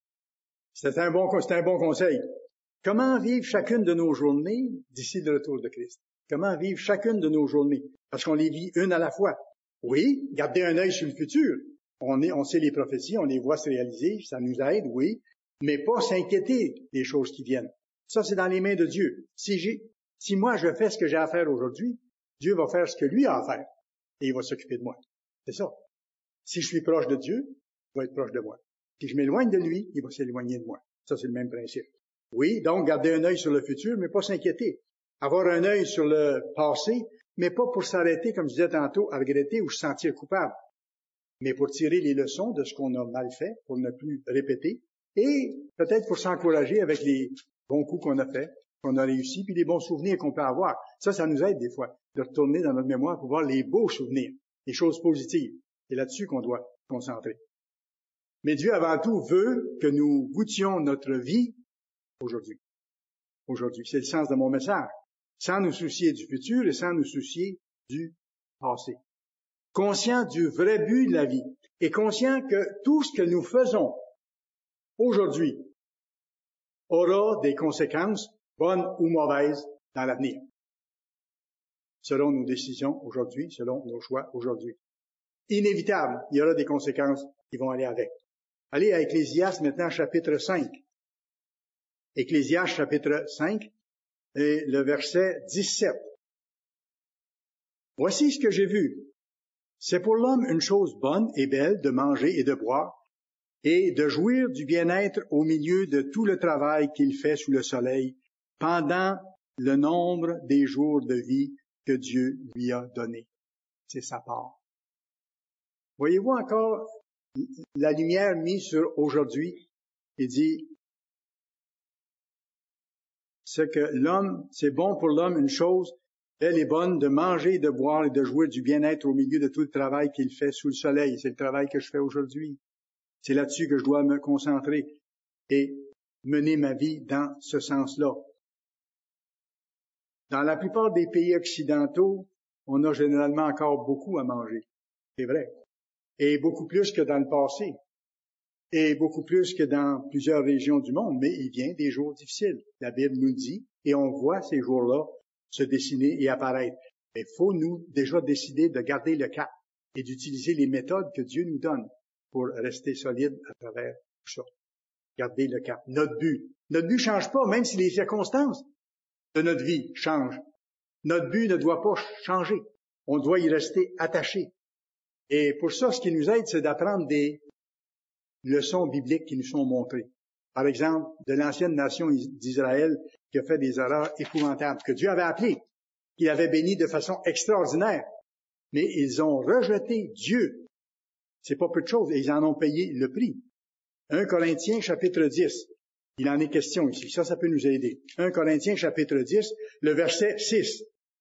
C'est un bon, c'est un bon conseil. Comment vivre chacune de nos journées d'ici le retour de Christ? Comment vivre chacune de nos journées? Parce qu'on les vit une à la fois. Oui, garder un œil sur le futur. On est, on sait les prophéties, on les voit se réaliser, ça nous aide, oui. Mais pas s'inquiéter des choses qui viennent. Ça, c'est dans les mains de Dieu. Si j'ai, si moi je fais ce que j'ai à faire aujourd'hui, Dieu va faire ce que lui a à faire. Et il va s'occuper de moi. C'est ça. Si je suis proche de Dieu, il va être proche de moi. Si je m'éloigne de lui, il va s'éloigner de moi. Ça, c'est le même principe. Oui, donc garder un œil sur le futur, mais pas s'inquiéter. Avoir un œil sur le passé, mais pas pour s'arrêter, comme je disais tantôt, à regretter ou se sentir coupable. mais pour tirer les leçons de ce qu'on a mal fait, pour ne plus répéter, et peut-être pour s'encourager avec les bons coups qu'on a faits, qu'on a réussi, puis les bons souvenirs qu'on peut avoir. Ça, ça nous aide des fois de retourner dans notre mémoire pour voir les beaux souvenirs, les choses positives. C'est là-dessus qu'on doit se concentrer. Mais Dieu, avant tout, veut que nous goûtions notre vie aujourd'hui. Aujourd'hui, c'est le sens de mon message. Sans nous soucier du futur et sans nous soucier du passé. Conscient du vrai but de la vie et conscient que tout ce que nous faisons aujourd'hui aura des conséquences, bonnes ou mauvaises, dans l'avenir. Selon nos décisions aujourd'hui, selon nos choix aujourd'hui. Inévitable, il y aura des conséquences qui vont aller avec. Allez à Ecclésiaste maintenant, chapitre cinq. Ecclésiaste, chapitre cinq, et le verset dix-sept. Voici ce que j'ai vu. C'est pour l'homme une chose bonne et belle de manger et de boire, et de jouir du bien-être au milieu de tout le travail qu'il fait sous le soleil, pendant le nombre des jours de vie que Dieu lui a donné. C'est sa part. Voyez-vous encore la lumière mise sur aujourd'hui? Il dit, ce que l'homme, c'est bon pour l'homme une chose belle et bonne de manger, de boire et de jouir du bien-être au milieu de tout le travail qu'il fait sous le soleil. C'est le travail que je fais aujourd'hui. C'est là-dessus que je dois me concentrer et mener ma vie dans ce sens-là. Dans la plupart des pays occidentaux, on a généralement encore beaucoup à manger. C'est vrai. Et beaucoup plus que dans le passé. Et beaucoup plus que dans plusieurs régions du monde. Mais il vient des jours difficiles. La Bible nous dit, et on voit ces jours-là se dessiner et apparaître. Mais il faut nous déjà décider de garder le cap et d'utiliser les méthodes que Dieu nous donne pour rester solide à travers tout ça. Garder le cap. Notre but. Notre but ne change pas, même si les circonstances de notre vie changent. Notre but ne doit pas changer. On doit y rester attaché. Et pour ça, ce qui nous aide, c'est d'apprendre des leçons bibliques qui nous sont montrées. Par exemple, de l'ancienne nation d'Israël qui a fait des erreurs épouvantables, que Dieu avait appelées, qu'il avait béni de façon extraordinaire. Mais ils ont rejeté Dieu. C'est pas peu de choses, et ils en ont payé le prix. un Corinthiens, chapitre dix. Il en est question ici. Ça, ça peut nous aider. un Corinthiens, chapitre dix, le verset six.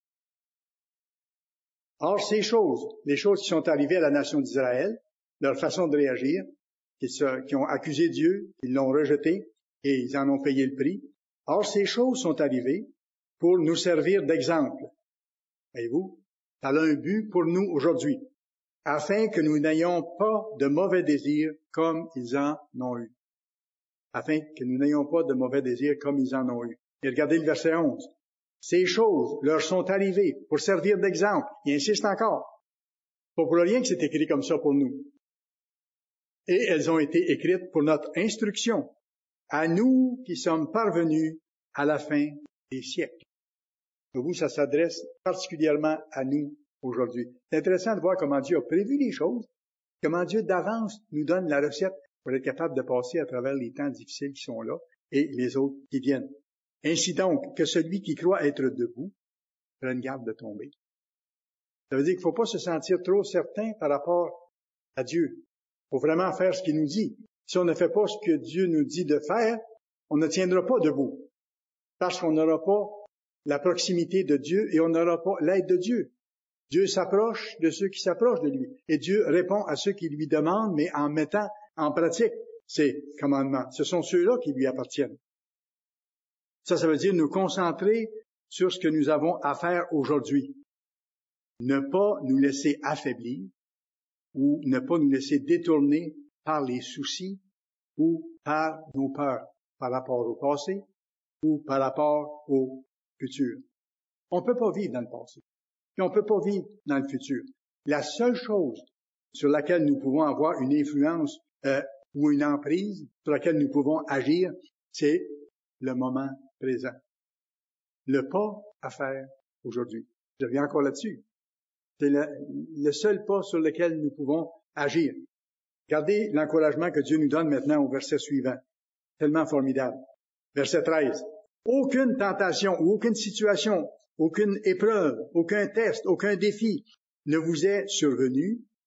Or, ces choses, les choses qui sont arrivées à la nation d'Israël, leur façon de réagir, qui, se, qui ont accusé Dieu, ils l'ont rejeté, et ils en ont payé le prix. Or, ces choses sont arrivées pour nous servir d'exemple. Voyez-vous? Ça a un but pour nous aujourd'hui, afin que nous n'ayons pas de mauvais désirs comme ils en ont eu. Afin que nous n'ayons pas de mauvais désirs comme ils en ont eu. Et regardez le verset onze. Ces choses leur sont arrivées pour servir d'exemple. Il insiste encore. Pas pour rien que c'est écrit comme ça pour nous. Et elles ont été écrites pour notre instruction, à nous qui sommes parvenus à la fin des siècles. Vous, ça s'adresse particulièrement à nous aujourd'hui. C'est intéressant de voir comment Dieu a prévu les choses, comment Dieu d'avance nous donne la recette pour être capable de passer à travers les temps difficiles qui sont là et les autres qui viennent. Ainsi donc, que celui qui croit être debout prenne garde de tomber. Ça veut dire qu'il ne faut pas se sentir trop certain par rapport à Dieu. Il faut vraiment faire ce qu'il nous dit. Si on ne fait pas ce que Dieu nous dit de faire, on ne tiendra pas debout. Parce qu'on n'aura pas la proximité de Dieu et on n'aura pas l'aide de Dieu. Dieu s'approche de ceux qui s'approchent de lui. Et Dieu répond à ceux qui lui demandent, mais en mettant en pratique ses commandements. Ce sont ceux-là qui lui appartiennent. Ça, ça veut dire nous concentrer sur ce que nous avons à faire aujourd'hui. Ne pas nous laisser affaiblir ou ne pas nous laisser détourner par les soucis ou par nos peurs par rapport au passé ou par rapport au futur. On ne peut pas vivre dans le passé. Et on ne peut pas vivre dans le futur. La seule chose sur laquelle nous pouvons avoir une influence euh, ou une emprise, sur laquelle nous pouvons agir, c'est le moment présent. Le pas à faire aujourd'hui. Je reviens encore là-dessus. C'est le, le seul pas sur lequel nous pouvons agir. Regardez l'encouragement que Dieu nous donne maintenant au verset suivant. Tellement formidable. Verset treize. Aucune tentation ou aucune situation, aucune épreuve, aucun test, aucun défi ne vous est survenu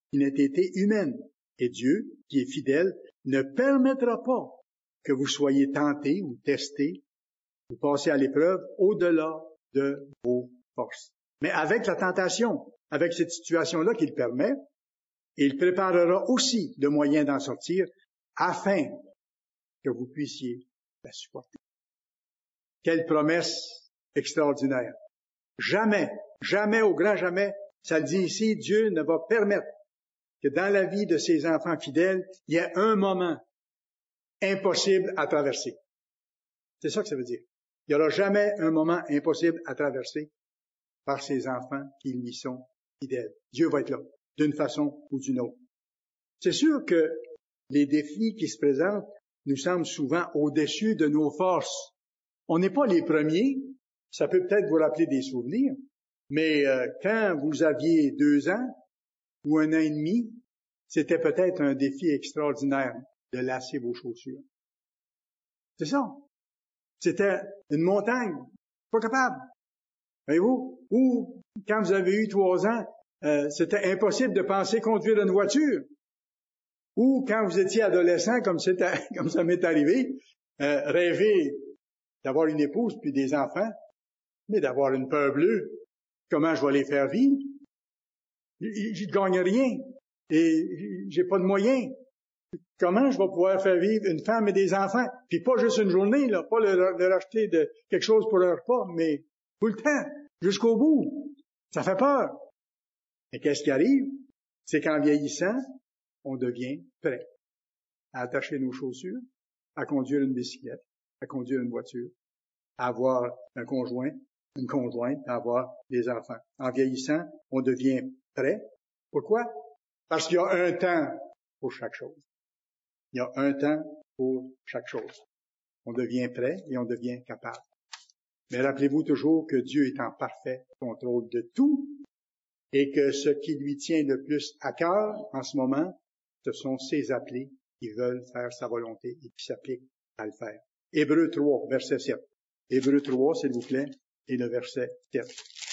qui n'ait été humaine. Et Dieu, qui est fidèle, ne permettra pas que vous soyez tentés ou testés ou passez à l'épreuve au-delà de vos forces. Mais avec la tentation, avec cette situation-là qu'il permet, il préparera aussi le moyen d'en sortir afin que vous puissiez la supporter. Quelle promesse extraordinaire! Jamais, jamais, au grand jamais, ça le dit ici, Dieu ne va permettre que dans la vie de ses enfants fidèles, il y ait un moment impossible à traverser. C'est ça que ça veut dire. Il n'y aura jamais un moment impossible à traverser par ses enfants qui lui sont fidèles. Dieu va être là, d'une façon ou d'une autre. C'est sûr que les défis qui se présentent nous semblent souvent au-dessus de nos forces. On n'est pas les premiers, ça peut peut-être vous rappeler des souvenirs, mais euh, quand vous aviez deux ans ou un an et demi, c'était peut-être un défi extraordinaire de lasser vos chaussures. C'est ça. C'était une montagne. Pas capable. Voyez-vous? Ou, quand vous avez eu trois ans, euh, c'était impossible de penser conduire une voiture. Ou, quand vous étiez adolescent, comme, c'était, comme ça m'est arrivé, euh, rêver d'avoir une épouse puis des enfants, mais d'avoir une peur bleue. Comment je vais les faire vivre? Je ne gagne rien. Et j'ai pas de moyens. Comment je vais pouvoir faire vivre une femme et des enfants? Puis pas juste une journée, là, pas leur, leur acheter de, quelque chose pour leur repas, mais tout le temps, jusqu'au bout. Ça fait peur. Et qu'est-ce qui arrive? C'est qu'en vieillissant, on devient prêt à attacher nos chaussures, à conduire une bicyclette, à conduire une voiture, à avoir un conjoint, une conjointe, à avoir des enfants. En vieillissant, on devient prêt. Pourquoi? Parce qu'il y a un temps pour chaque chose. Il y a un temps pour chaque chose. On devient prêt et on devient capable. Mais rappelez-vous toujours que Dieu est en parfait contrôle de tout et que ce qui lui tient le plus à cœur en ce moment, ce sont ses appelés qui veulent faire sa volonté et qui s'appliquent à le faire. Hébreux trois, verset sept. Hébreux trois, s'il vous plaît, et le verset sept.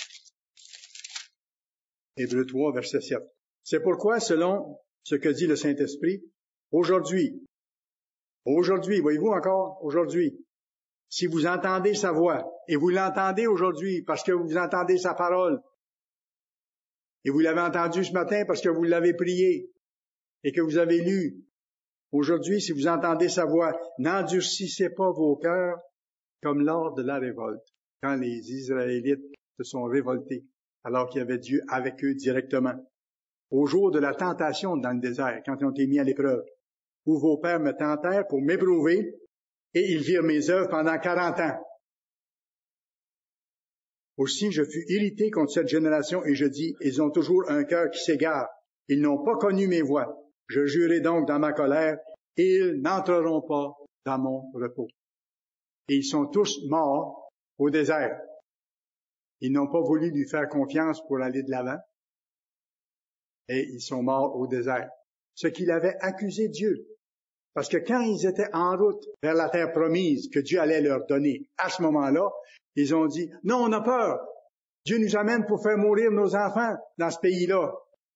Hébreux trois, verset sept. C'est pourquoi, selon ce que dit le Saint-Esprit, aujourd'hui, aujourd'hui, voyez-vous encore, aujourd'hui, si vous entendez sa voix, et vous l'entendez aujourd'hui parce que vous entendez sa parole, et vous l'avez entendu ce matin parce que vous l'avez prié, et que vous avez lu, aujourd'hui, si vous entendez sa voix, n'endurcissez pas vos cœurs comme lors de la révolte, quand les Israélites se sont révoltés, alors qu'il y avait Dieu avec eux directement. Au jour de la tentation dans le désert, quand ils ont été mis à l'épreuve, où vos pères me tentèrent pour m'éprouver, et ils virent mes œuvres pendant quarante ans. Aussi, je fus irrité contre cette génération, et je dis, ils ont toujours un cœur qui s'égare. Ils n'ont pas connu mes voies. Je jurai donc dans ma colère, et ils n'entreront pas dans mon repos. Et ils sont tous morts au désert. Ils n'ont pas voulu lui faire confiance pour aller de l'avant. Et ils sont morts au désert. Ce qu'il avait accusé Dieu. Parce que quand ils étaient en route vers la terre promise que Dieu allait leur donner, à ce moment-là, ils ont dit, non, on a peur. Dieu nous amène pour faire mourir nos enfants dans ce pays-là.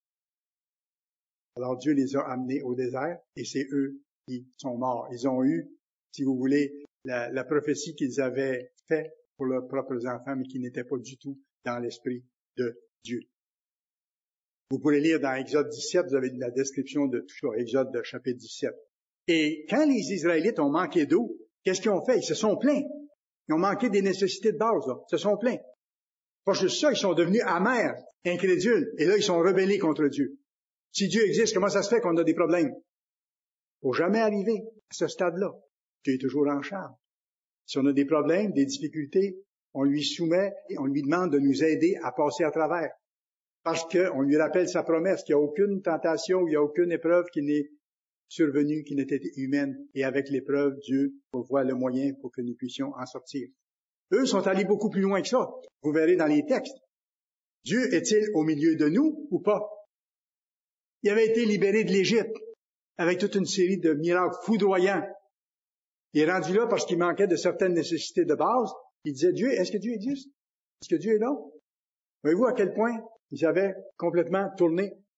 Alors Dieu les a amenés au désert et c'est eux qui sont morts. Ils ont eu, si vous voulez, la, la prophétie qu'ils avaient faite pour leurs propres enfants, mais qui n'était pas du tout dans l'esprit de Dieu. Vous pourrez lire dans Exode dix-sept, vous avez la description de tout ça, Exode de chapitre dix-sept. Et quand les Israélites ont manqué d'eau, qu'est-ce qu'ils ont fait? Ils se sont plaints. Ils ont manqué des nécessités de base, là. Ils se sont plaints. Pas juste ça, ils sont devenus amers, incrédules, et là, ils sont rebellés contre Dieu. Si Dieu existe, comment ça se fait qu'on a des problèmes? Faut jamais arriver à ce stade-là. Dieu est toujours en charge. Si on a des problèmes, des difficultés, on lui soumet et on lui demande de nous aider à passer à travers. Parce qu'on lui rappelle sa promesse qu'il n'y a aucune tentation, il n'y a aucune épreuve qui n'est survenue, qui n'ait été humaine. Et avec l'épreuve, Dieu pourvoit le moyen pour que nous puissions en sortir. Eux sont allés beaucoup plus loin que ça. Vous verrez dans les textes. Dieu est-il au milieu de nous ou pas? Il avait été libéré de l'Égypte avec toute une série de miracles foudroyants. Il est rendu là parce qu'il manquait de certaines nécessités de base. Il disait, Dieu, est-ce que Dieu existe? Est-ce que Dieu est là? Voyez-vous à quel point ils avaient complètement tourné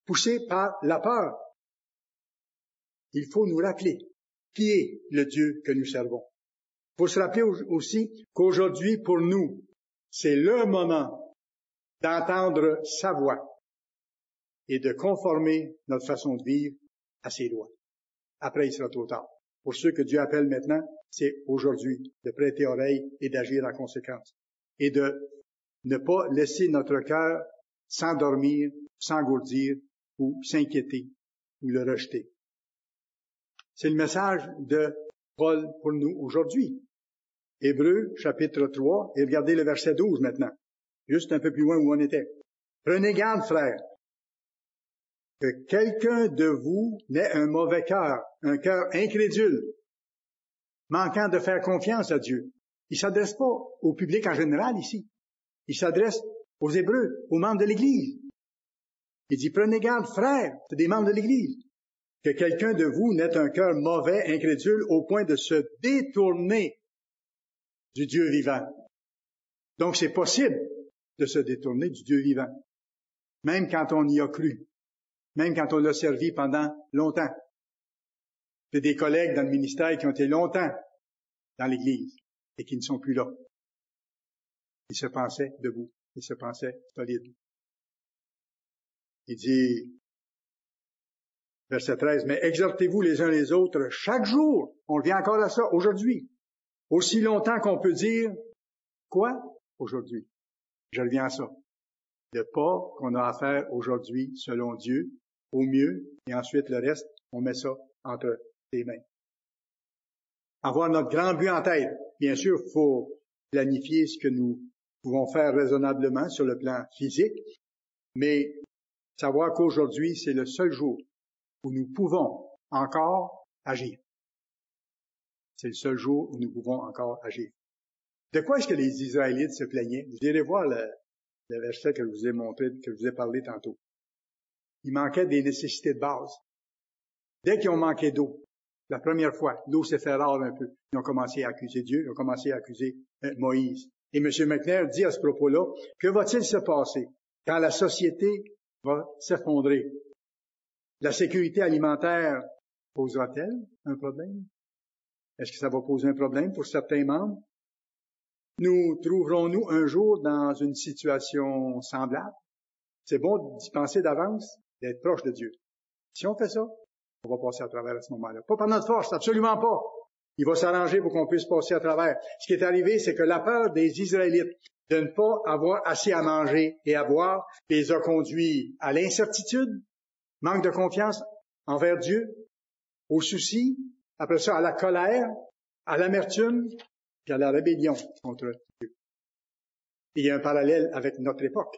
poussés par la peur. Il faut nous rappeler qui est le Dieu que nous servons. Il faut se rappeler aussi qu'aujourd'hui, pour nous, c'est le moment d'entendre sa voix et de conformer notre façon de vivre à ses lois. Après, il sera trop tard. Pour ceux que Dieu appelle maintenant, c'est aujourd'hui de prêter oreille et d'agir en conséquence. Et de ne pas laisser notre cœur s'endormir, s'engourdir ou s'inquiéter ou le rejeter. C'est le message de Paul pour nous aujourd'hui. Hébreux, chapitre trois, et regardez le verset douze maintenant. Juste un peu plus loin où on était. Prenez garde, frères, que quelqu'un de vous n'ait un mauvais cœur, un cœur incrédule, manquant de faire confiance à Dieu. Il s'adresse pas au public en général ici. Il s'adresse aux Hébreux, aux membres de l'Église. Il dit, prenez garde, frères, c'est des membres de l'Église, que quelqu'un de vous n'ait un cœur mauvais, incrédule, au point de se détourner du Dieu vivant. Donc, c'est possible de se détourner du Dieu vivant, même quand on y a cru, même quand on l'a servi pendant longtemps. C'est des collègues dans le ministère qui ont été longtemps dans l'Église et qui ne sont plus là. Ils se pensaient debout, ils se pensaient solides. Il dit, verset treize, « Mais exhortez-vous les uns les autres chaque jour. » On revient encore à ça aujourd'hui. Aussi longtemps qu'on peut dire, quoi? Aujourd'hui. Je reviens à ça. Le pas qu'on a à faire aujourd'hui selon Dieu, au mieux, et ensuite le reste, on met ça entre les mains. Avoir notre grand but en tête. Bien sûr, il faut planifier ce que nous pouvons faire raisonnablement sur le plan physique, mais savoir qu'aujourd'hui, c'est le seul jour où nous pouvons encore agir. C'est le seul jour où nous pouvons encore agir. De quoi est-ce que les Israélites se plaignaient? Vous irez voir le, le verset que je vous ai montré, que je vous ai parlé tantôt. Il manquait des nécessités de base. Dès qu'ils ont manqué d'eau, la première fois, l'eau s'est fait rare un peu. Ils ont commencé à accuser Dieu, ils ont commencé à accuser euh, Moïse. Et M. McNair dit à ce propos-là, que va-t-il se passer quand la société va s'effondrer? La sécurité alimentaire posera-t-elle un problème? Est-ce que ça va poser un problème pour certains membres? Nous trouverons-nous un jour dans une situation semblable? C'est bon d'y penser d'avance, d'être proche de Dieu. Si on fait ça, on va passer à travers à ce moment-là. Pas par notre force, absolument pas. Il va s'arranger pour qu'on puisse passer à travers. Ce qui est arrivé, c'est que la peur des Israélites de ne pas avoir assez à manger et à boire les a conduits à l'incertitude, manque de confiance envers Dieu, au souci, après ça à la colère, à l'amertume, puis à la rébellion contre Dieu. Et il y a un parallèle avec notre époque.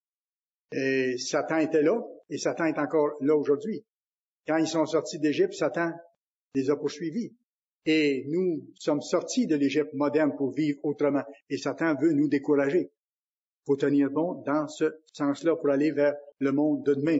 Et Satan était là, et Satan est encore là aujourd'hui. Quand ils sont sortis d'Égypte, Satan les a poursuivis. Et nous sommes sortis de l'Égypte moderne pour vivre autrement. Et Satan veut nous décourager. Il faut tenir bon dans ce sens-là pour aller vers le monde de demain.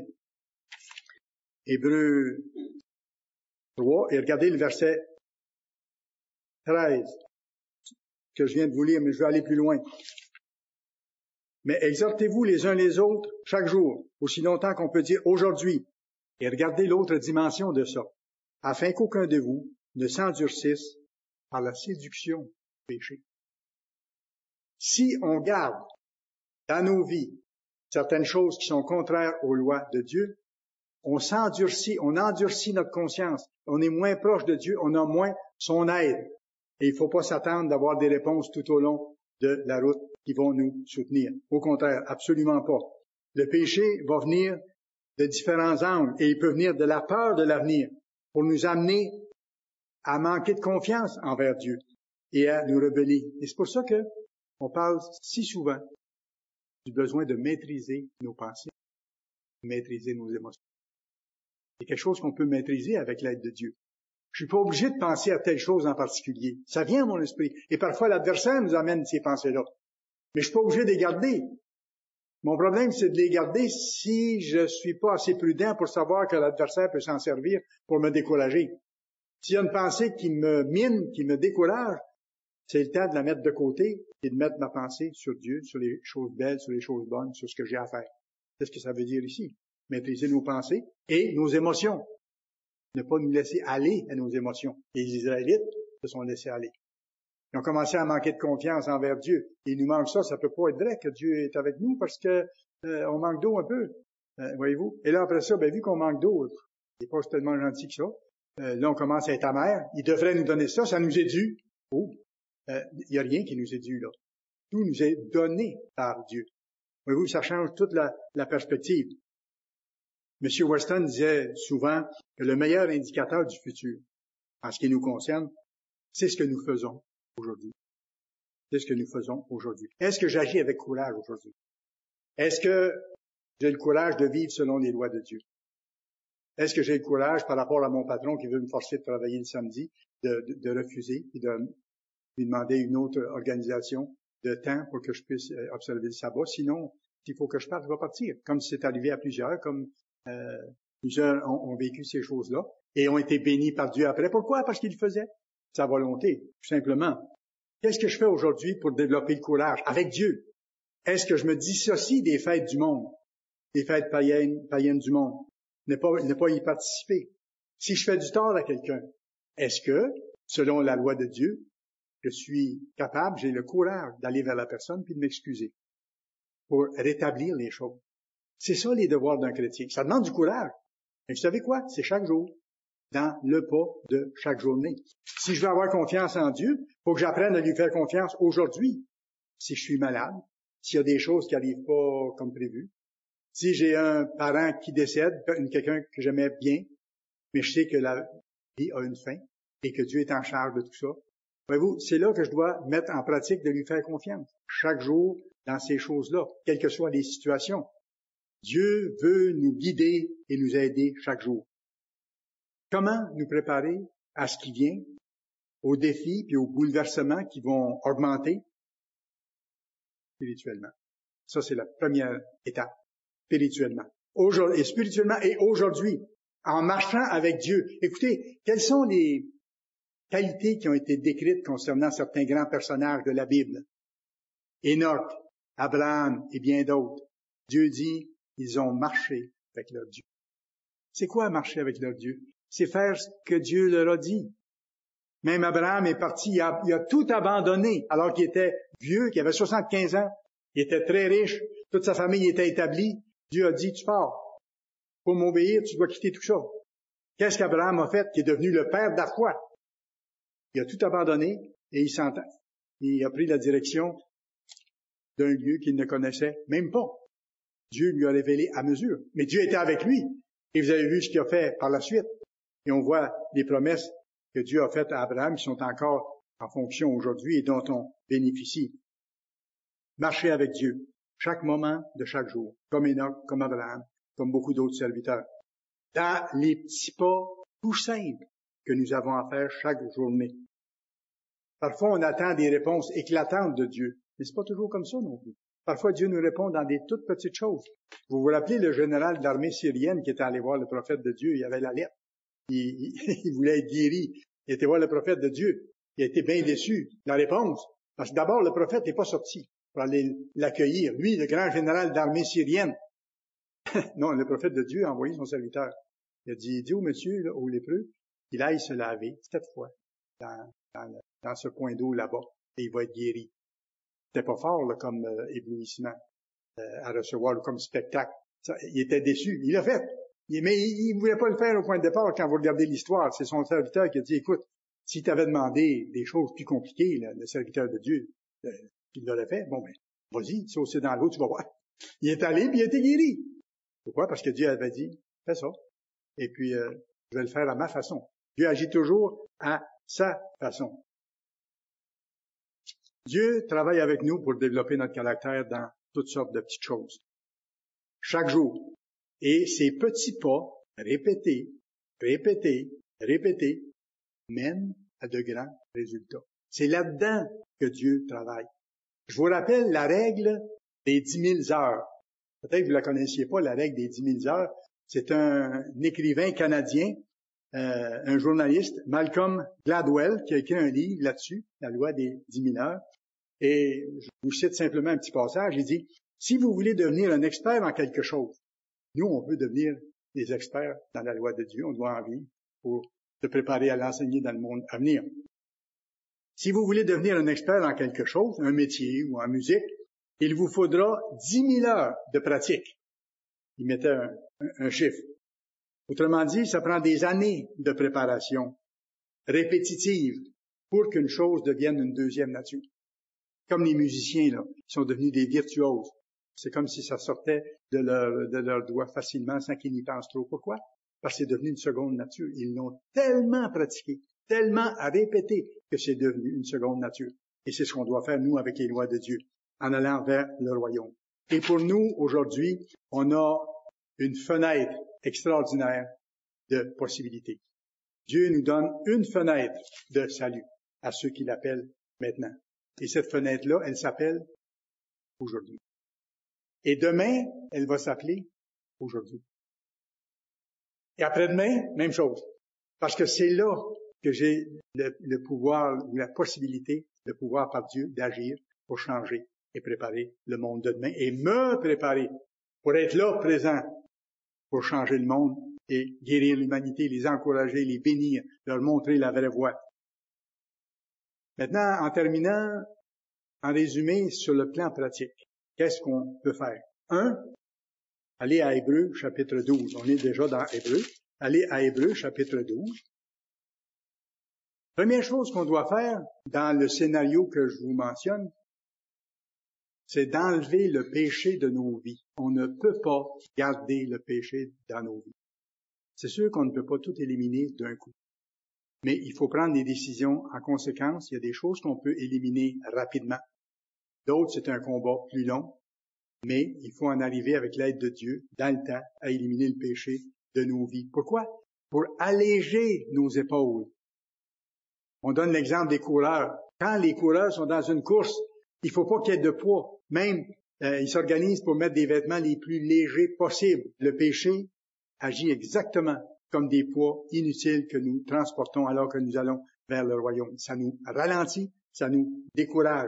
Hébreux trois, et regardez le verset treize que je viens de vous lire, mais je vais aller plus loin. Mais exhortez-vous les uns les autres chaque jour, aussi longtemps qu'on peut dire aujourd'hui, et regardez l'autre dimension de ça, afin qu'aucun de vous ne s'endurcisse par la séduction du péché. Si on garde dans nos vies certaines choses qui sont contraires aux lois de Dieu, on s'endurcit, on endurcit notre conscience, on est moins proche de Dieu, on a moins son aide. Et il ne faut pas s'attendre d'avoir des réponses tout au long de la route qui vont nous soutenir. Au contraire, absolument pas. Le péché va venir de différents angles et il peut venir de la peur de l'avenir pour nous amener à manquer de confiance envers Dieu et à nous rebeller. Et c'est pour ça que on parle si souvent du besoin de maîtriser nos pensées, de maîtriser nos émotions. C'est quelque chose qu'on peut maîtriser avec l'aide de Dieu. Je suis pas obligé de penser à telle chose en particulier. Ça vient à mon esprit. Et parfois, l'adversaire nous amène ces pensées-là. Mais je suis pas obligé de les garder. Mon problème, c'est de les garder si je suis pas assez prudent pour savoir que l'adversaire peut s'en servir pour me décourager. S'il y a une pensée qui me mine, qui me décourage, c'est le temps de la mettre de côté et de mettre ma pensée sur Dieu, sur les choses belles, sur les choses bonnes, sur ce que j'ai à faire. C'est ce que ça veut dire ici. maîtriser nos pensées et nos émotions. Ne pas nous laisser aller à nos émotions. Les Israélites se sont laissés aller. Ils ont commencé à manquer de confiance envers Dieu. Il nous manque ça, ça peut pas être vrai que Dieu est avec nous parce que euh, on manque d'eau un peu, euh, voyez-vous. Et là, après ça, ben, vu qu'on manque d'eau, il n'est pas tellement gentil que ça. Euh, là, on commence à être amer. Il devrait nous donner ça, ça nous est dû. Oh, il euh, n'y a rien qui nous est dû, là. Tout nous est donné par Dieu. Voyez-vous, ça change toute la, la perspective. Monsieur Weston disait souvent que le meilleur indicateur du futur, en ce qui nous concerne, c'est ce que nous faisons aujourd'hui. C'est ce que nous faisons aujourd'hui. Est-ce que j'agis avec courage aujourd'hui? Est-ce que j'ai le courage de vivre selon les lois de Dieu? Est-ce que j'ai le courage par rapport à mon patron qui veut me forcer de travailler le samedi, de, de, de refuser et de lui demander une autre organisation de temps pour que je puisse observer le sabbat? Sinon, s'il faut que je parte, je vais partir. Comme c'est arrivé à plusieurs, comme euh, plusieurs ont, ont vécu ces choses-là et ont été bénis par Dieu après. Pourquoi? Parce qu'il faisait sa volonté, tout simplement. Qu'est-ce que je fais aujourd'hui pour développer le courage avec Dieu? Est-ce que je me dissocie des fêtes du monde, des fêtes païennes, païennes du monde, ne pas, ne pas y participer? Si je fais du tort à quelqu'un, est-ce que, selon la loi de Dieu, je suis capable, j'ai le courage d'aller vers la personne puis de m'excuser pour rétablir les choses? C'est ça les devoirs d'un chrétien. Ça demande du courage. Et vous savez quoi? C'est chaque jour, dans le pas de chaque journée. Si je veux avoir confiance en Dieu, il faut que j'apprenne à lui faire confiance aujourd'hui. Si je suis malade, s'il y a des choses qui n'arrivent pas comme prévu, si j'ai un parent qui décède, quelqu'un que j'aimais bien, mais je sais que la vie a une fin et que Dieu est en charge de tout ça, voyez-vous, c'est là que je dois mettre en pratique de lui faire confiance. Chaque jour, dans ces choses-là, quelles que soient les situations. Dieu veut nous guider et nous aider chaque jour. Comment nous préparer à ce qui vient, aux défis et aux bouleversements qui vont augmenter spirituellement? Ça, c'est la première étape, spirituellement. Aujourd'hui, et spirituellement et aujourd'hui, en marchant avec Dieu. Écoutez, quelles sont les qualités qui ont été décrites concernant certains grands personnages de la Bible? Enoch, Abraham et bien d'autres. Dieu dit, ils ont marché avec leur Dieu. C'est quoi marcher avec leur Dieu? C'est faire ce que Dieu leur a dit. Même Abraham est parti, il a, il a tout abandonné, alors qu'il était vieux, qu'il avait soixante-quinze ans, il était très riche, toute sa famille était établie. Dieu a dit, tu pars. Pour m'obéir, tu dois quitter tout ça. Qu'est-ce qu'Abraham a fait, qui est devenu le père de la foi? Il a tout abandonné et il s'entend. Il a pris la direction d'un lieu qu'il ne connaissait même pas. Dieu lui a révélé à mesure. Mais Dieu était avec lui. Et vous avez vu ce qu'il a fait par la suite. Et on voit les promesses que Dieu a faites à Abraham qui sont encore en fonction aujourd'hui et dont on bénéficie. Marcher avec Dieu, chaque moment de chaque jour, comme Enoch, comme Abraham, comme beaucoup d'autres serviteurs. Dans les petits pas tout simples que nous avons à faire chaque journée. Parfois, on attend des réponses éclatantes de Dieu. Mais c'est pas toujours comme ça non plus. Parfois, Dieu nous répond dans des toutes petites choses. Vous vous rappelez le général de l'armée syrienne qui était allé voir le prophète de Dieu, il avait la lettre. Il, il, il voulait être guéri. Il était voir le prophète de Dieu. Il a été bien déçu. La réponse, parce que d'abord, le prophète n'est pas sorti pour aller l'accueillir. Lui, le grand général d'armée syrienne. Non, le prophète de Dieu a envoyé son serviteur. Il a dit, dis au monsieur, là, au lépreux, qu'il aille se laver sept fois dans, dans, dans ce point d'eau là-bas, et il va être guéri. C'était pas fort là, comme euh, éblouissement euh, à recevoir là, comme spectacle. Ça, il était déçu. Il l'a fait. Il, mais il ne voulait pas le faire au point de départ. Quand vous regardez l'histoire, c'est son serviteur qui a dit, écoute, si tu avais demandé des choses plus compliquées, là, le serviteur de Dieu, euh, il l'aurait fait. Bon, ben, vas-y, sauce dans l'eau, tu vas voir. Il est allé, puis il a été guéri. Pourquoi? Parce que Dieu avait dit, fais ça. Et puis, euh, je vais le faire à ma façon. Dieu agit toujours à sa façon. Dieu travaille avec nous pour développer notre caractère dans toutes sortes de petites choses. Chaque jour. Et ces petits pas, répétés, répétés, répétés, mènent à de grands résultats. C'est là-dedans que Dieu travaille. Je vous rappelle la règle des dix mille heures. Peut-être que vous la connaissiez pas, la règle des dix mille heures. C'est un, un écrivain canadien, euh, un journaliste, Malcolm Gladwell, qui a écrit un livre là-dessus, la loi des dix mille heures. Et je vous cite simplement un petit passage. Il dit, si vous voulez devenir un expert en quelque chose, Nous, on veut devenir des experts dans la loi de Dieu. On doit en vivre pour se préparer à l'enseigner dans le monde à venir. Si vous voulez devenir un expert dans quelque chose, un métier ou en musique, il vous faudra dix mille heures de pratique. Il mettait un, un, un chiffre. Autrement dit, ça prend des années de préparation répétitive pour qu'une chose devienne une deuxième nature. Comme les musiciens, là, qui sont devenus des virtuoses. C'est comme si ça sortait de leurs de leur doigts facilement sans qu'ils n'y pensent trop. Pourquoi? Parce que c'est devenu une seconde nature. Ils l'ont tellement pratiqué, tellement répété que c'est devenu une seconde nature. Et c'est ce qu'on doit faire, nous, avec les lois de Dieu, en allant vers le royaume. Et pour nous, aujourd'hui, on a une fenêtre extraordinaire de possibilités. Dieu nous donne une fenêtre de salut à ceux qui l'appellent maintenant. Et cette fenêtre-là, elle s'appelle aujourd'hui. Et demain, elle va s'appeler aujourd'hui. Et après-demain, même chose. Parce que c'est là que j'ai le, le pouvoir ou la possibilité, le pouvoir par Dieu d'agir pour changer et préparer le monde de demain et me préparer pour être là, présent, pour changer le monde et guérir l'humanité, les encourager, les bénir, leur montrer la vraie voie. Maintenant, en terminant, en résumé, sur le plan pratique, qu'est-ce qu'on peut faire? Un, allez à Hébreux, chapitre douze. On est déjà dans Hébreux. Allez à Hébreux, chapitre douze. Première chose qu'on doit faire dans le scénario que je vous mentionne, c'est d'enlever le péché de nos vies. On ne peut pas garder le péché dans nos vies. C'est sûr qu'on ne peut pas tout éliminer d'un coup. Mais il faut prendre des décisions en conséquence. Il y a des choses qu'on peut éliminer rapidement. D'autres, c'est un combat plus long. Mais il faut en arriver avec l'aide de Dieu, dans le temps, à éliminer le péché de nos vies. Pourquoi? Pour alléger nos épaules. On donne l'exemple des coureurs. Quand les coureurs sont dans une course, il faut pas qu'il y ait de poids. Même, euh, ils s'organisent pour mettre des vêtements les plus légers possibles. Le péché agit exactement comme des poids inutiles que nous transportons alors que nous allons vers le royaume. Ça nous ralentit, ça nous décourage,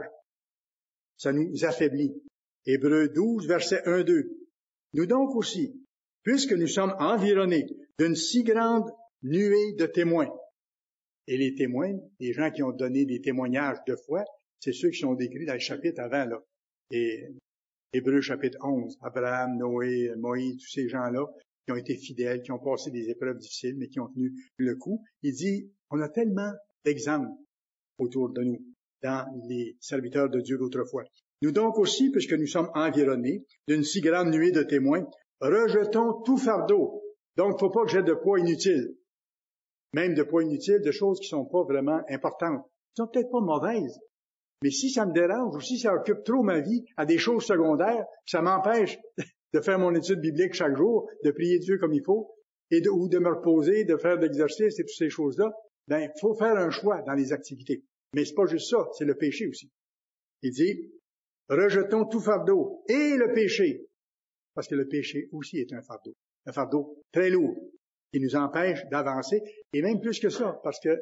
ça nous affaiblit. Hébreux douze, versets un deux. Nous donc aussi, puisque nous sommes environnés d'une si grande nuée de témoins, et les témoins, les gens qui ont donné des témoignages de foi, c'est ceux qui sont décrits dans le chapitre avant, là. Et Hébreux chapitre onze, Abraham, Noé, Moïse, tous ces gens-là, qui ont été fidèles, qui ont passé des épreuves difficiles, mais qui ont tenu le coup. Il dit, on a tellement d'exemples autour de nous, dans les serviteurs de Dieu d'autrefois. Nous donc aussi, puisque nous sommes environnés d'une si grande nuée de témoins, rejetons tout fardeau. Donc, il ne faut pas que j'ai de poids inutile. Même de poids inutile, de choses qui ne sont pas vraiment importantes. Qui ne sont peut-être pas mauvaises. Mais si ça me dérange ou si ça occupe trop ma vie à des choses secondaires, ça m'empêche de faire mon étude biblique chaque jour, de prier Dieu comme il faut, et de, ou de me reposer, de faire de l'exercice et toutes ces choses-là, ben, il faut faire un choix dans les activités. Mais c'est pas juste ça, c'est le péché aussi. Il dit, rejetons tout fardeau et le péché, parce que le péché aussi est un fardeau, un fardeau très lourd, qui nous empêche d'avancer, et même plus que ça, parce que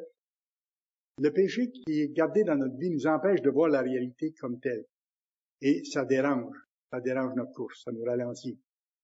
le péché qui est gardé dans notre vie nous empêche de voir la réalité comme telle. Et ça dérange, ça dérange notre course, ça nous ralentit.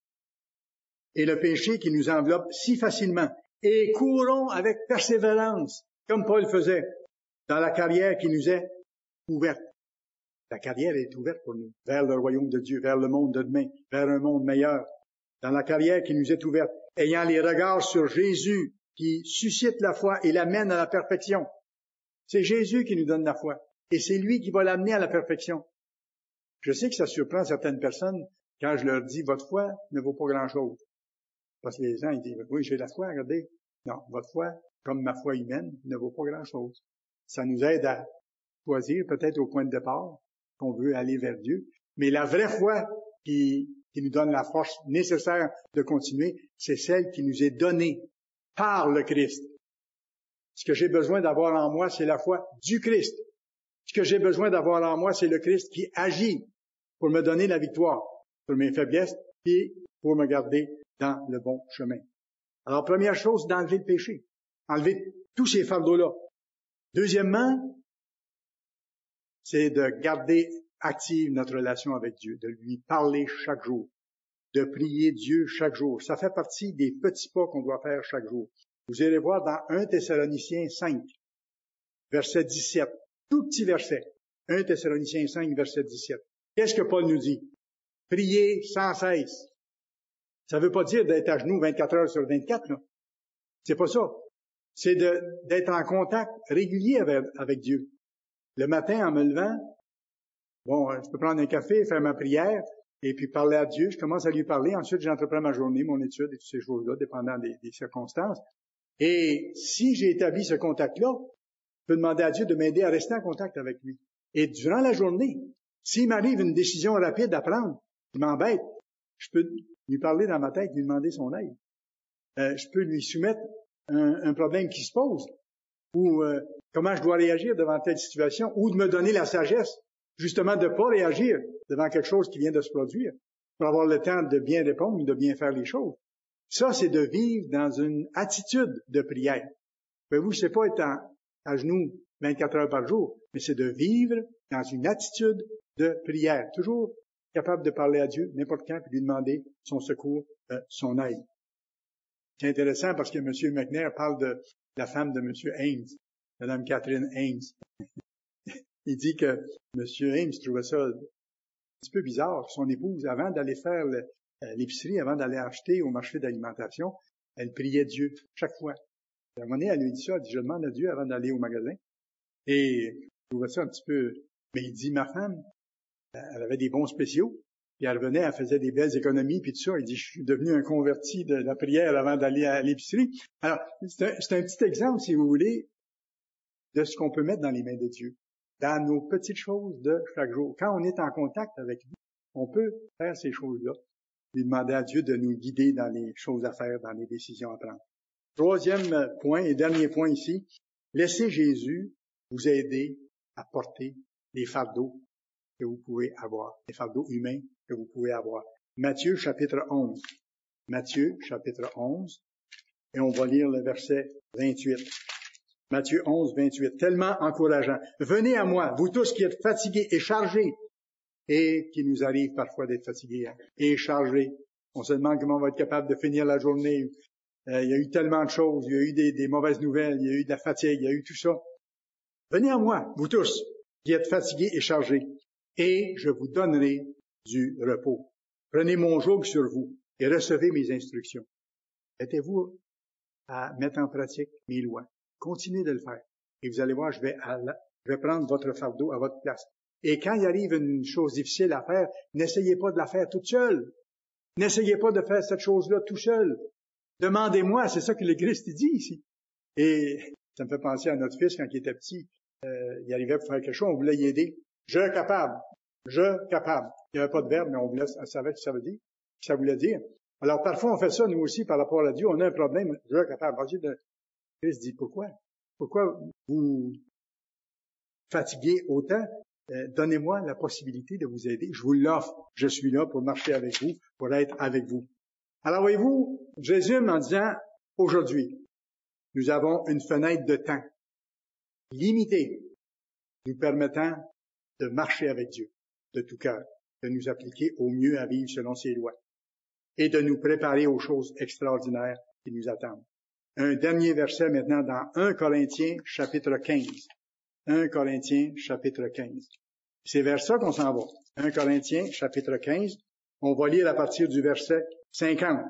Et le péché qui nous enveloppe si facilement, et courons avec persévérance, comme Paul faisait, dans la carrière qui nous est ouverte. La carrière est ouverte pour nous, vers le royaume de Dieu, vers le monde de demain, vers un monde meilleur. Dans la carrière qui nous est ouverte, ayant les regards sur Jésus, qui suscite la foi et l'amène à la perfection. C'est Jésus qui nous donne la foi, et c'est lui qui va l'amener à la perfection. Je sais que ça surprend certaines personnes quand je leur dis « votre foi ne vaut pas grand-chose ». Parce que les gens ils disent « oui, j'ai la foi, regardez ». Non, votre foi, comme ma foi humaine, ne vaut pas grand-chose. Ça nous aide à choisir peut-être au point de départ qu'on veut aller vers Dieu. Mais la vraie foi qui, qui nous donne la force nécessaire de continuer, c'est celle qui nous est donnée par le Christ. Ce que j'ai besoin d'avoir en moi, c'est la foi du Christ. Ce que j'ai besoin d'avoir en moi, c'est le Christ qui agit pour me donner la victoire sur mes faiblesses et pour me garder dans le bon chemin. Alors, première chose, d'enlever le péché. Enlever tous ces fardeaux-là. Deuxièmement, c'est de garder active notre relation avec Dieu, de lui parler chaque jour. de prier Dieu chaque jour. Ça fait partie des petits pas qu'on doit faire chaque jour. Vous irez voir dans Premier Thessaloniciens cinq, verset dix-sept. Tout petit verset. Premier Thessaloniciens cinq, verset dix-sept. Qu'est-ce que Paul nous dit? Priez sans cesse. Ça ne veut pas dire d'être à genoux vingt-quatre heures sur vingt-quatre, là. C'est pas ça. C'est de, d'être en contact régulier avec, avec Dieu. Le matin, en me levant, bon, je peux prendre un café, faire ma prière, et puis parler à Dieu. Je commence à lui parler. Ensuite, j'entreprends ma journée, mon étude et toutes ces choses-là, dépendant des, des circonstances. Et si j'ai établi ce contact-là, je peux demander à Dieu de m'aider à rester en contact avec lui. Et durant la journée, s'il m'arrive une décision rapide à prendre, qui m'embête, je peux lui parler dans ma tête, lui demander son aide. Euh, je peux lui soumettre un, un problème qui se pose, ou euh, comment je dois réagir devant telle situation, ou de me donner la sagesse, justement de ne pas réagir devant quelque chose qui vient de se produire, pour avoir le temps de bien répondre ou de bien faire les choses. Ça, c'est de vivre dans une attitude de prière. Voyez-vous, c'est pas être en, à genoux vingt-quatre heures par jour, mais c'est de vivre dans une attitude de prière. Toujours capable de parler à Dieu n'importe quand, puis lui demander son secours, euh, son aide. C'est intéressant parce que M. McNair parle de la femme de M. Haynes, Mme Catherine Haynes. Il dit que M. Haynes trouvait ça un petit peu bizarre. Son épouse, avant d'aller faire le, l'épicerie, avant d'aller acheter au marché d'alimentation, elle priait Dieu chaque fois. À un moment donné, elle lui dit ça, elle dit, je demande à Dieu avant d'aller au magasin. Et je trouvais ça un petit peu... Mais il dit, ma femme, elle avait des bons spéciaux, puis elle revenait, elle faisait des belles économies, puis tout ça. Il dit, je suis devenu un converti de la prière avant d'aller à l'épicerie. Alors, c'est un, c'est un petit exemple, si vous voulez, de ce qu'on peut mettre dans les mains de Dieu, dans nos petites choses de chaque jour. Quand on est en contact avec lui, on peut faire ces choses-là, lui demander à Dieu de nous guider dans les choses à faire, dans les décisions à prendre. Troisième point et dernier point ici, laissez Jésus vous aider à porter les fardeaux que vous pouvez avoir, les fardeaux humains que vous pouvez avoir. Matthieu chapitre onze. Matthieu chapitre onze, et on va lire le verset vingt-huit. Matthieu onze, vingt-huit, tellement encourageant. Venez à moi, vous tous qui êtes fatigués et chargés, et qui nous arrive parfois d'être fatigués hein, et chargés. On se demande comment on va être capable de finir la journée. Euh, il y a eu tellement de choses, il y a eu des, des mauvaises nouvelles, il y a eu de la fatigue, il y a eu tout ça. Venez à moi, vous tous, qui êtes fatigués et chargés, et je vous donnerai du repos. Prenez mon joug sur vous et recevez mes instructions. Mettez-vous à mettre en pratique mes lois. Continuez de le faire. Et vous allez voir, je vais, à la, je vais prendre votre fardeau à votre place. Et quand il arrive une chose difficile à faire, n'essayez pas de la faire toute seule. N'essayez pas de faire cette chose-là tout seul. Demandez-moi, c'est ça que le Christ dit ici. Et ça me fait penser à notre fils quand il était petit. Euh, il arrivait pour faire quelque chose, on voulait y aider. Je capable. Je capable. Il n'y avait pas de verbe, mais on voulait, on savait ce que ça veut dire, ce que ça voulait dire. Alors parfois on fait ça, nous aussi, par rapport à Dieu, on a un problème. Je capable. Le Christ dit, pourquoi? Pourquoi vous fatiguez autant? Euh, donnez-moi la possibilité de vous aider. Je vous l'offre. Je suis là pour marcher avec vous, pour être avec vous. Alors voyez-vous, je résume en disant, aujourd'hui, nous avons une fenêtre de temps limitée, nous permettant de marcher avec Dieu de tout cœur, de nous appliquer au mieux à vivre selon ses lois et de nous préparer aux choses extraordinaires qui nous attendent. Un dernier verset maintenant dans Premier Corinthiens chapitre quinze. Premier Corinthiens chapitre quinze. C'est vers ça qu'on s'en va. Premier Corinthiens chapitre quinze. On va lire à partir du verset cinquante.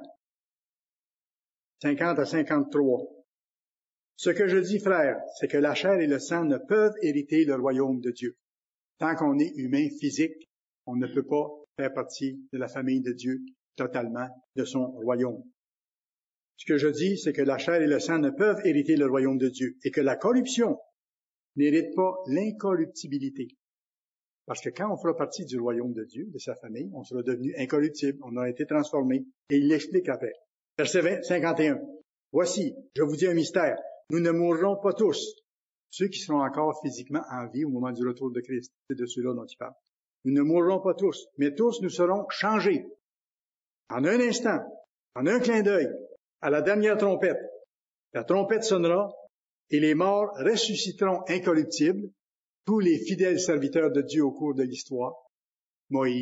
cinquante à cinquante-trois. Ce que je dis, frères, c'est que la chair et le sang ne peuvent hériter le royaume de Dieu. Tant qu'on est humain physique, on ne peut pas faire partie de la famille de Dieu totalement, de son royaume. Ce que je dis, c'est que la chair et le sang ne peuvent hériter le royaume de Dieu et que la corruption n'hérite pas l'incorruptibilité. Parce que quand on fera partie du royaume de Dieu, de sa famille, on sera devenu incorruptible, on a été transformé. Et il l'explique après. Verset cinquante et un. Voici, je vous dis un mystère. Nous ne mourrons pas tous. Ceux qui seront encore physiquement en vie au moment du retour de Christ, c'est de ceux-là dont il parle. Nous ne mourrons pas tous, mais tous nous serons changés. En un instant, en un clin d'œil, à la dernière trompette. La trompette sonnera et les morts ressusciteront incorruptibles, tous les fidèles serviteurs de Dieu au cours de l'histoire, Moïse,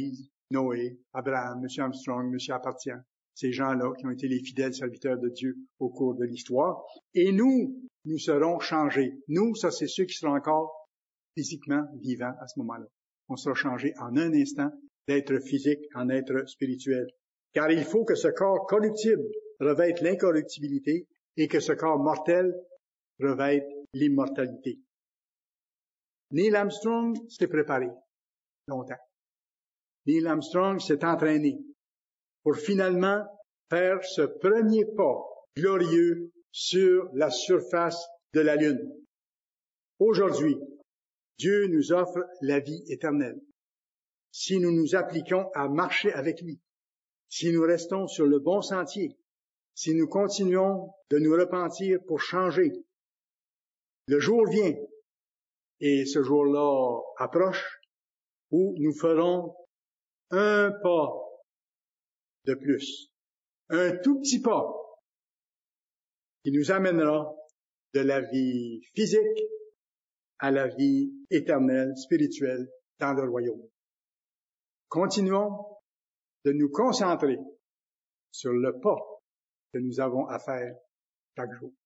Noé, Abraham, M. Armstrong, M. Appartient, ces gens-là qui ont été les fidèles serviteurs de Dieu au cours de l'histoire. Et nous, nous serons changés. Nous, ça c'est ceux qui seront encore physiquement vivants à ce moment-là. On sera changés en un instant d'être physique en être spirituel. Car il faut que ce corps corruptible revête l'incorruptibilité et que ce corps mortel revête l'immortalité. Neil Armstrong s'est préparé longtemps. Neil Armstrong s'est entraîné pour finalement faire ce premier pas glorieux sur la surface de la Lune. Aujourd'hui, Dieu nous offre la vie éternelle. Si nous nous appliquons à marcher avec lui, si nous restons sur le bon sentier, si nous continuons de nous repentir pour changer, le jour vient, et ce jour-là approche, où nous ferons un pas de plus, un tout petit pas qui nous amènera de la vie physique à la vie éternelle, spirituelle, dans le royaume. Continuons de nous concentrer sur le pas que nous avons à faire chaque jour.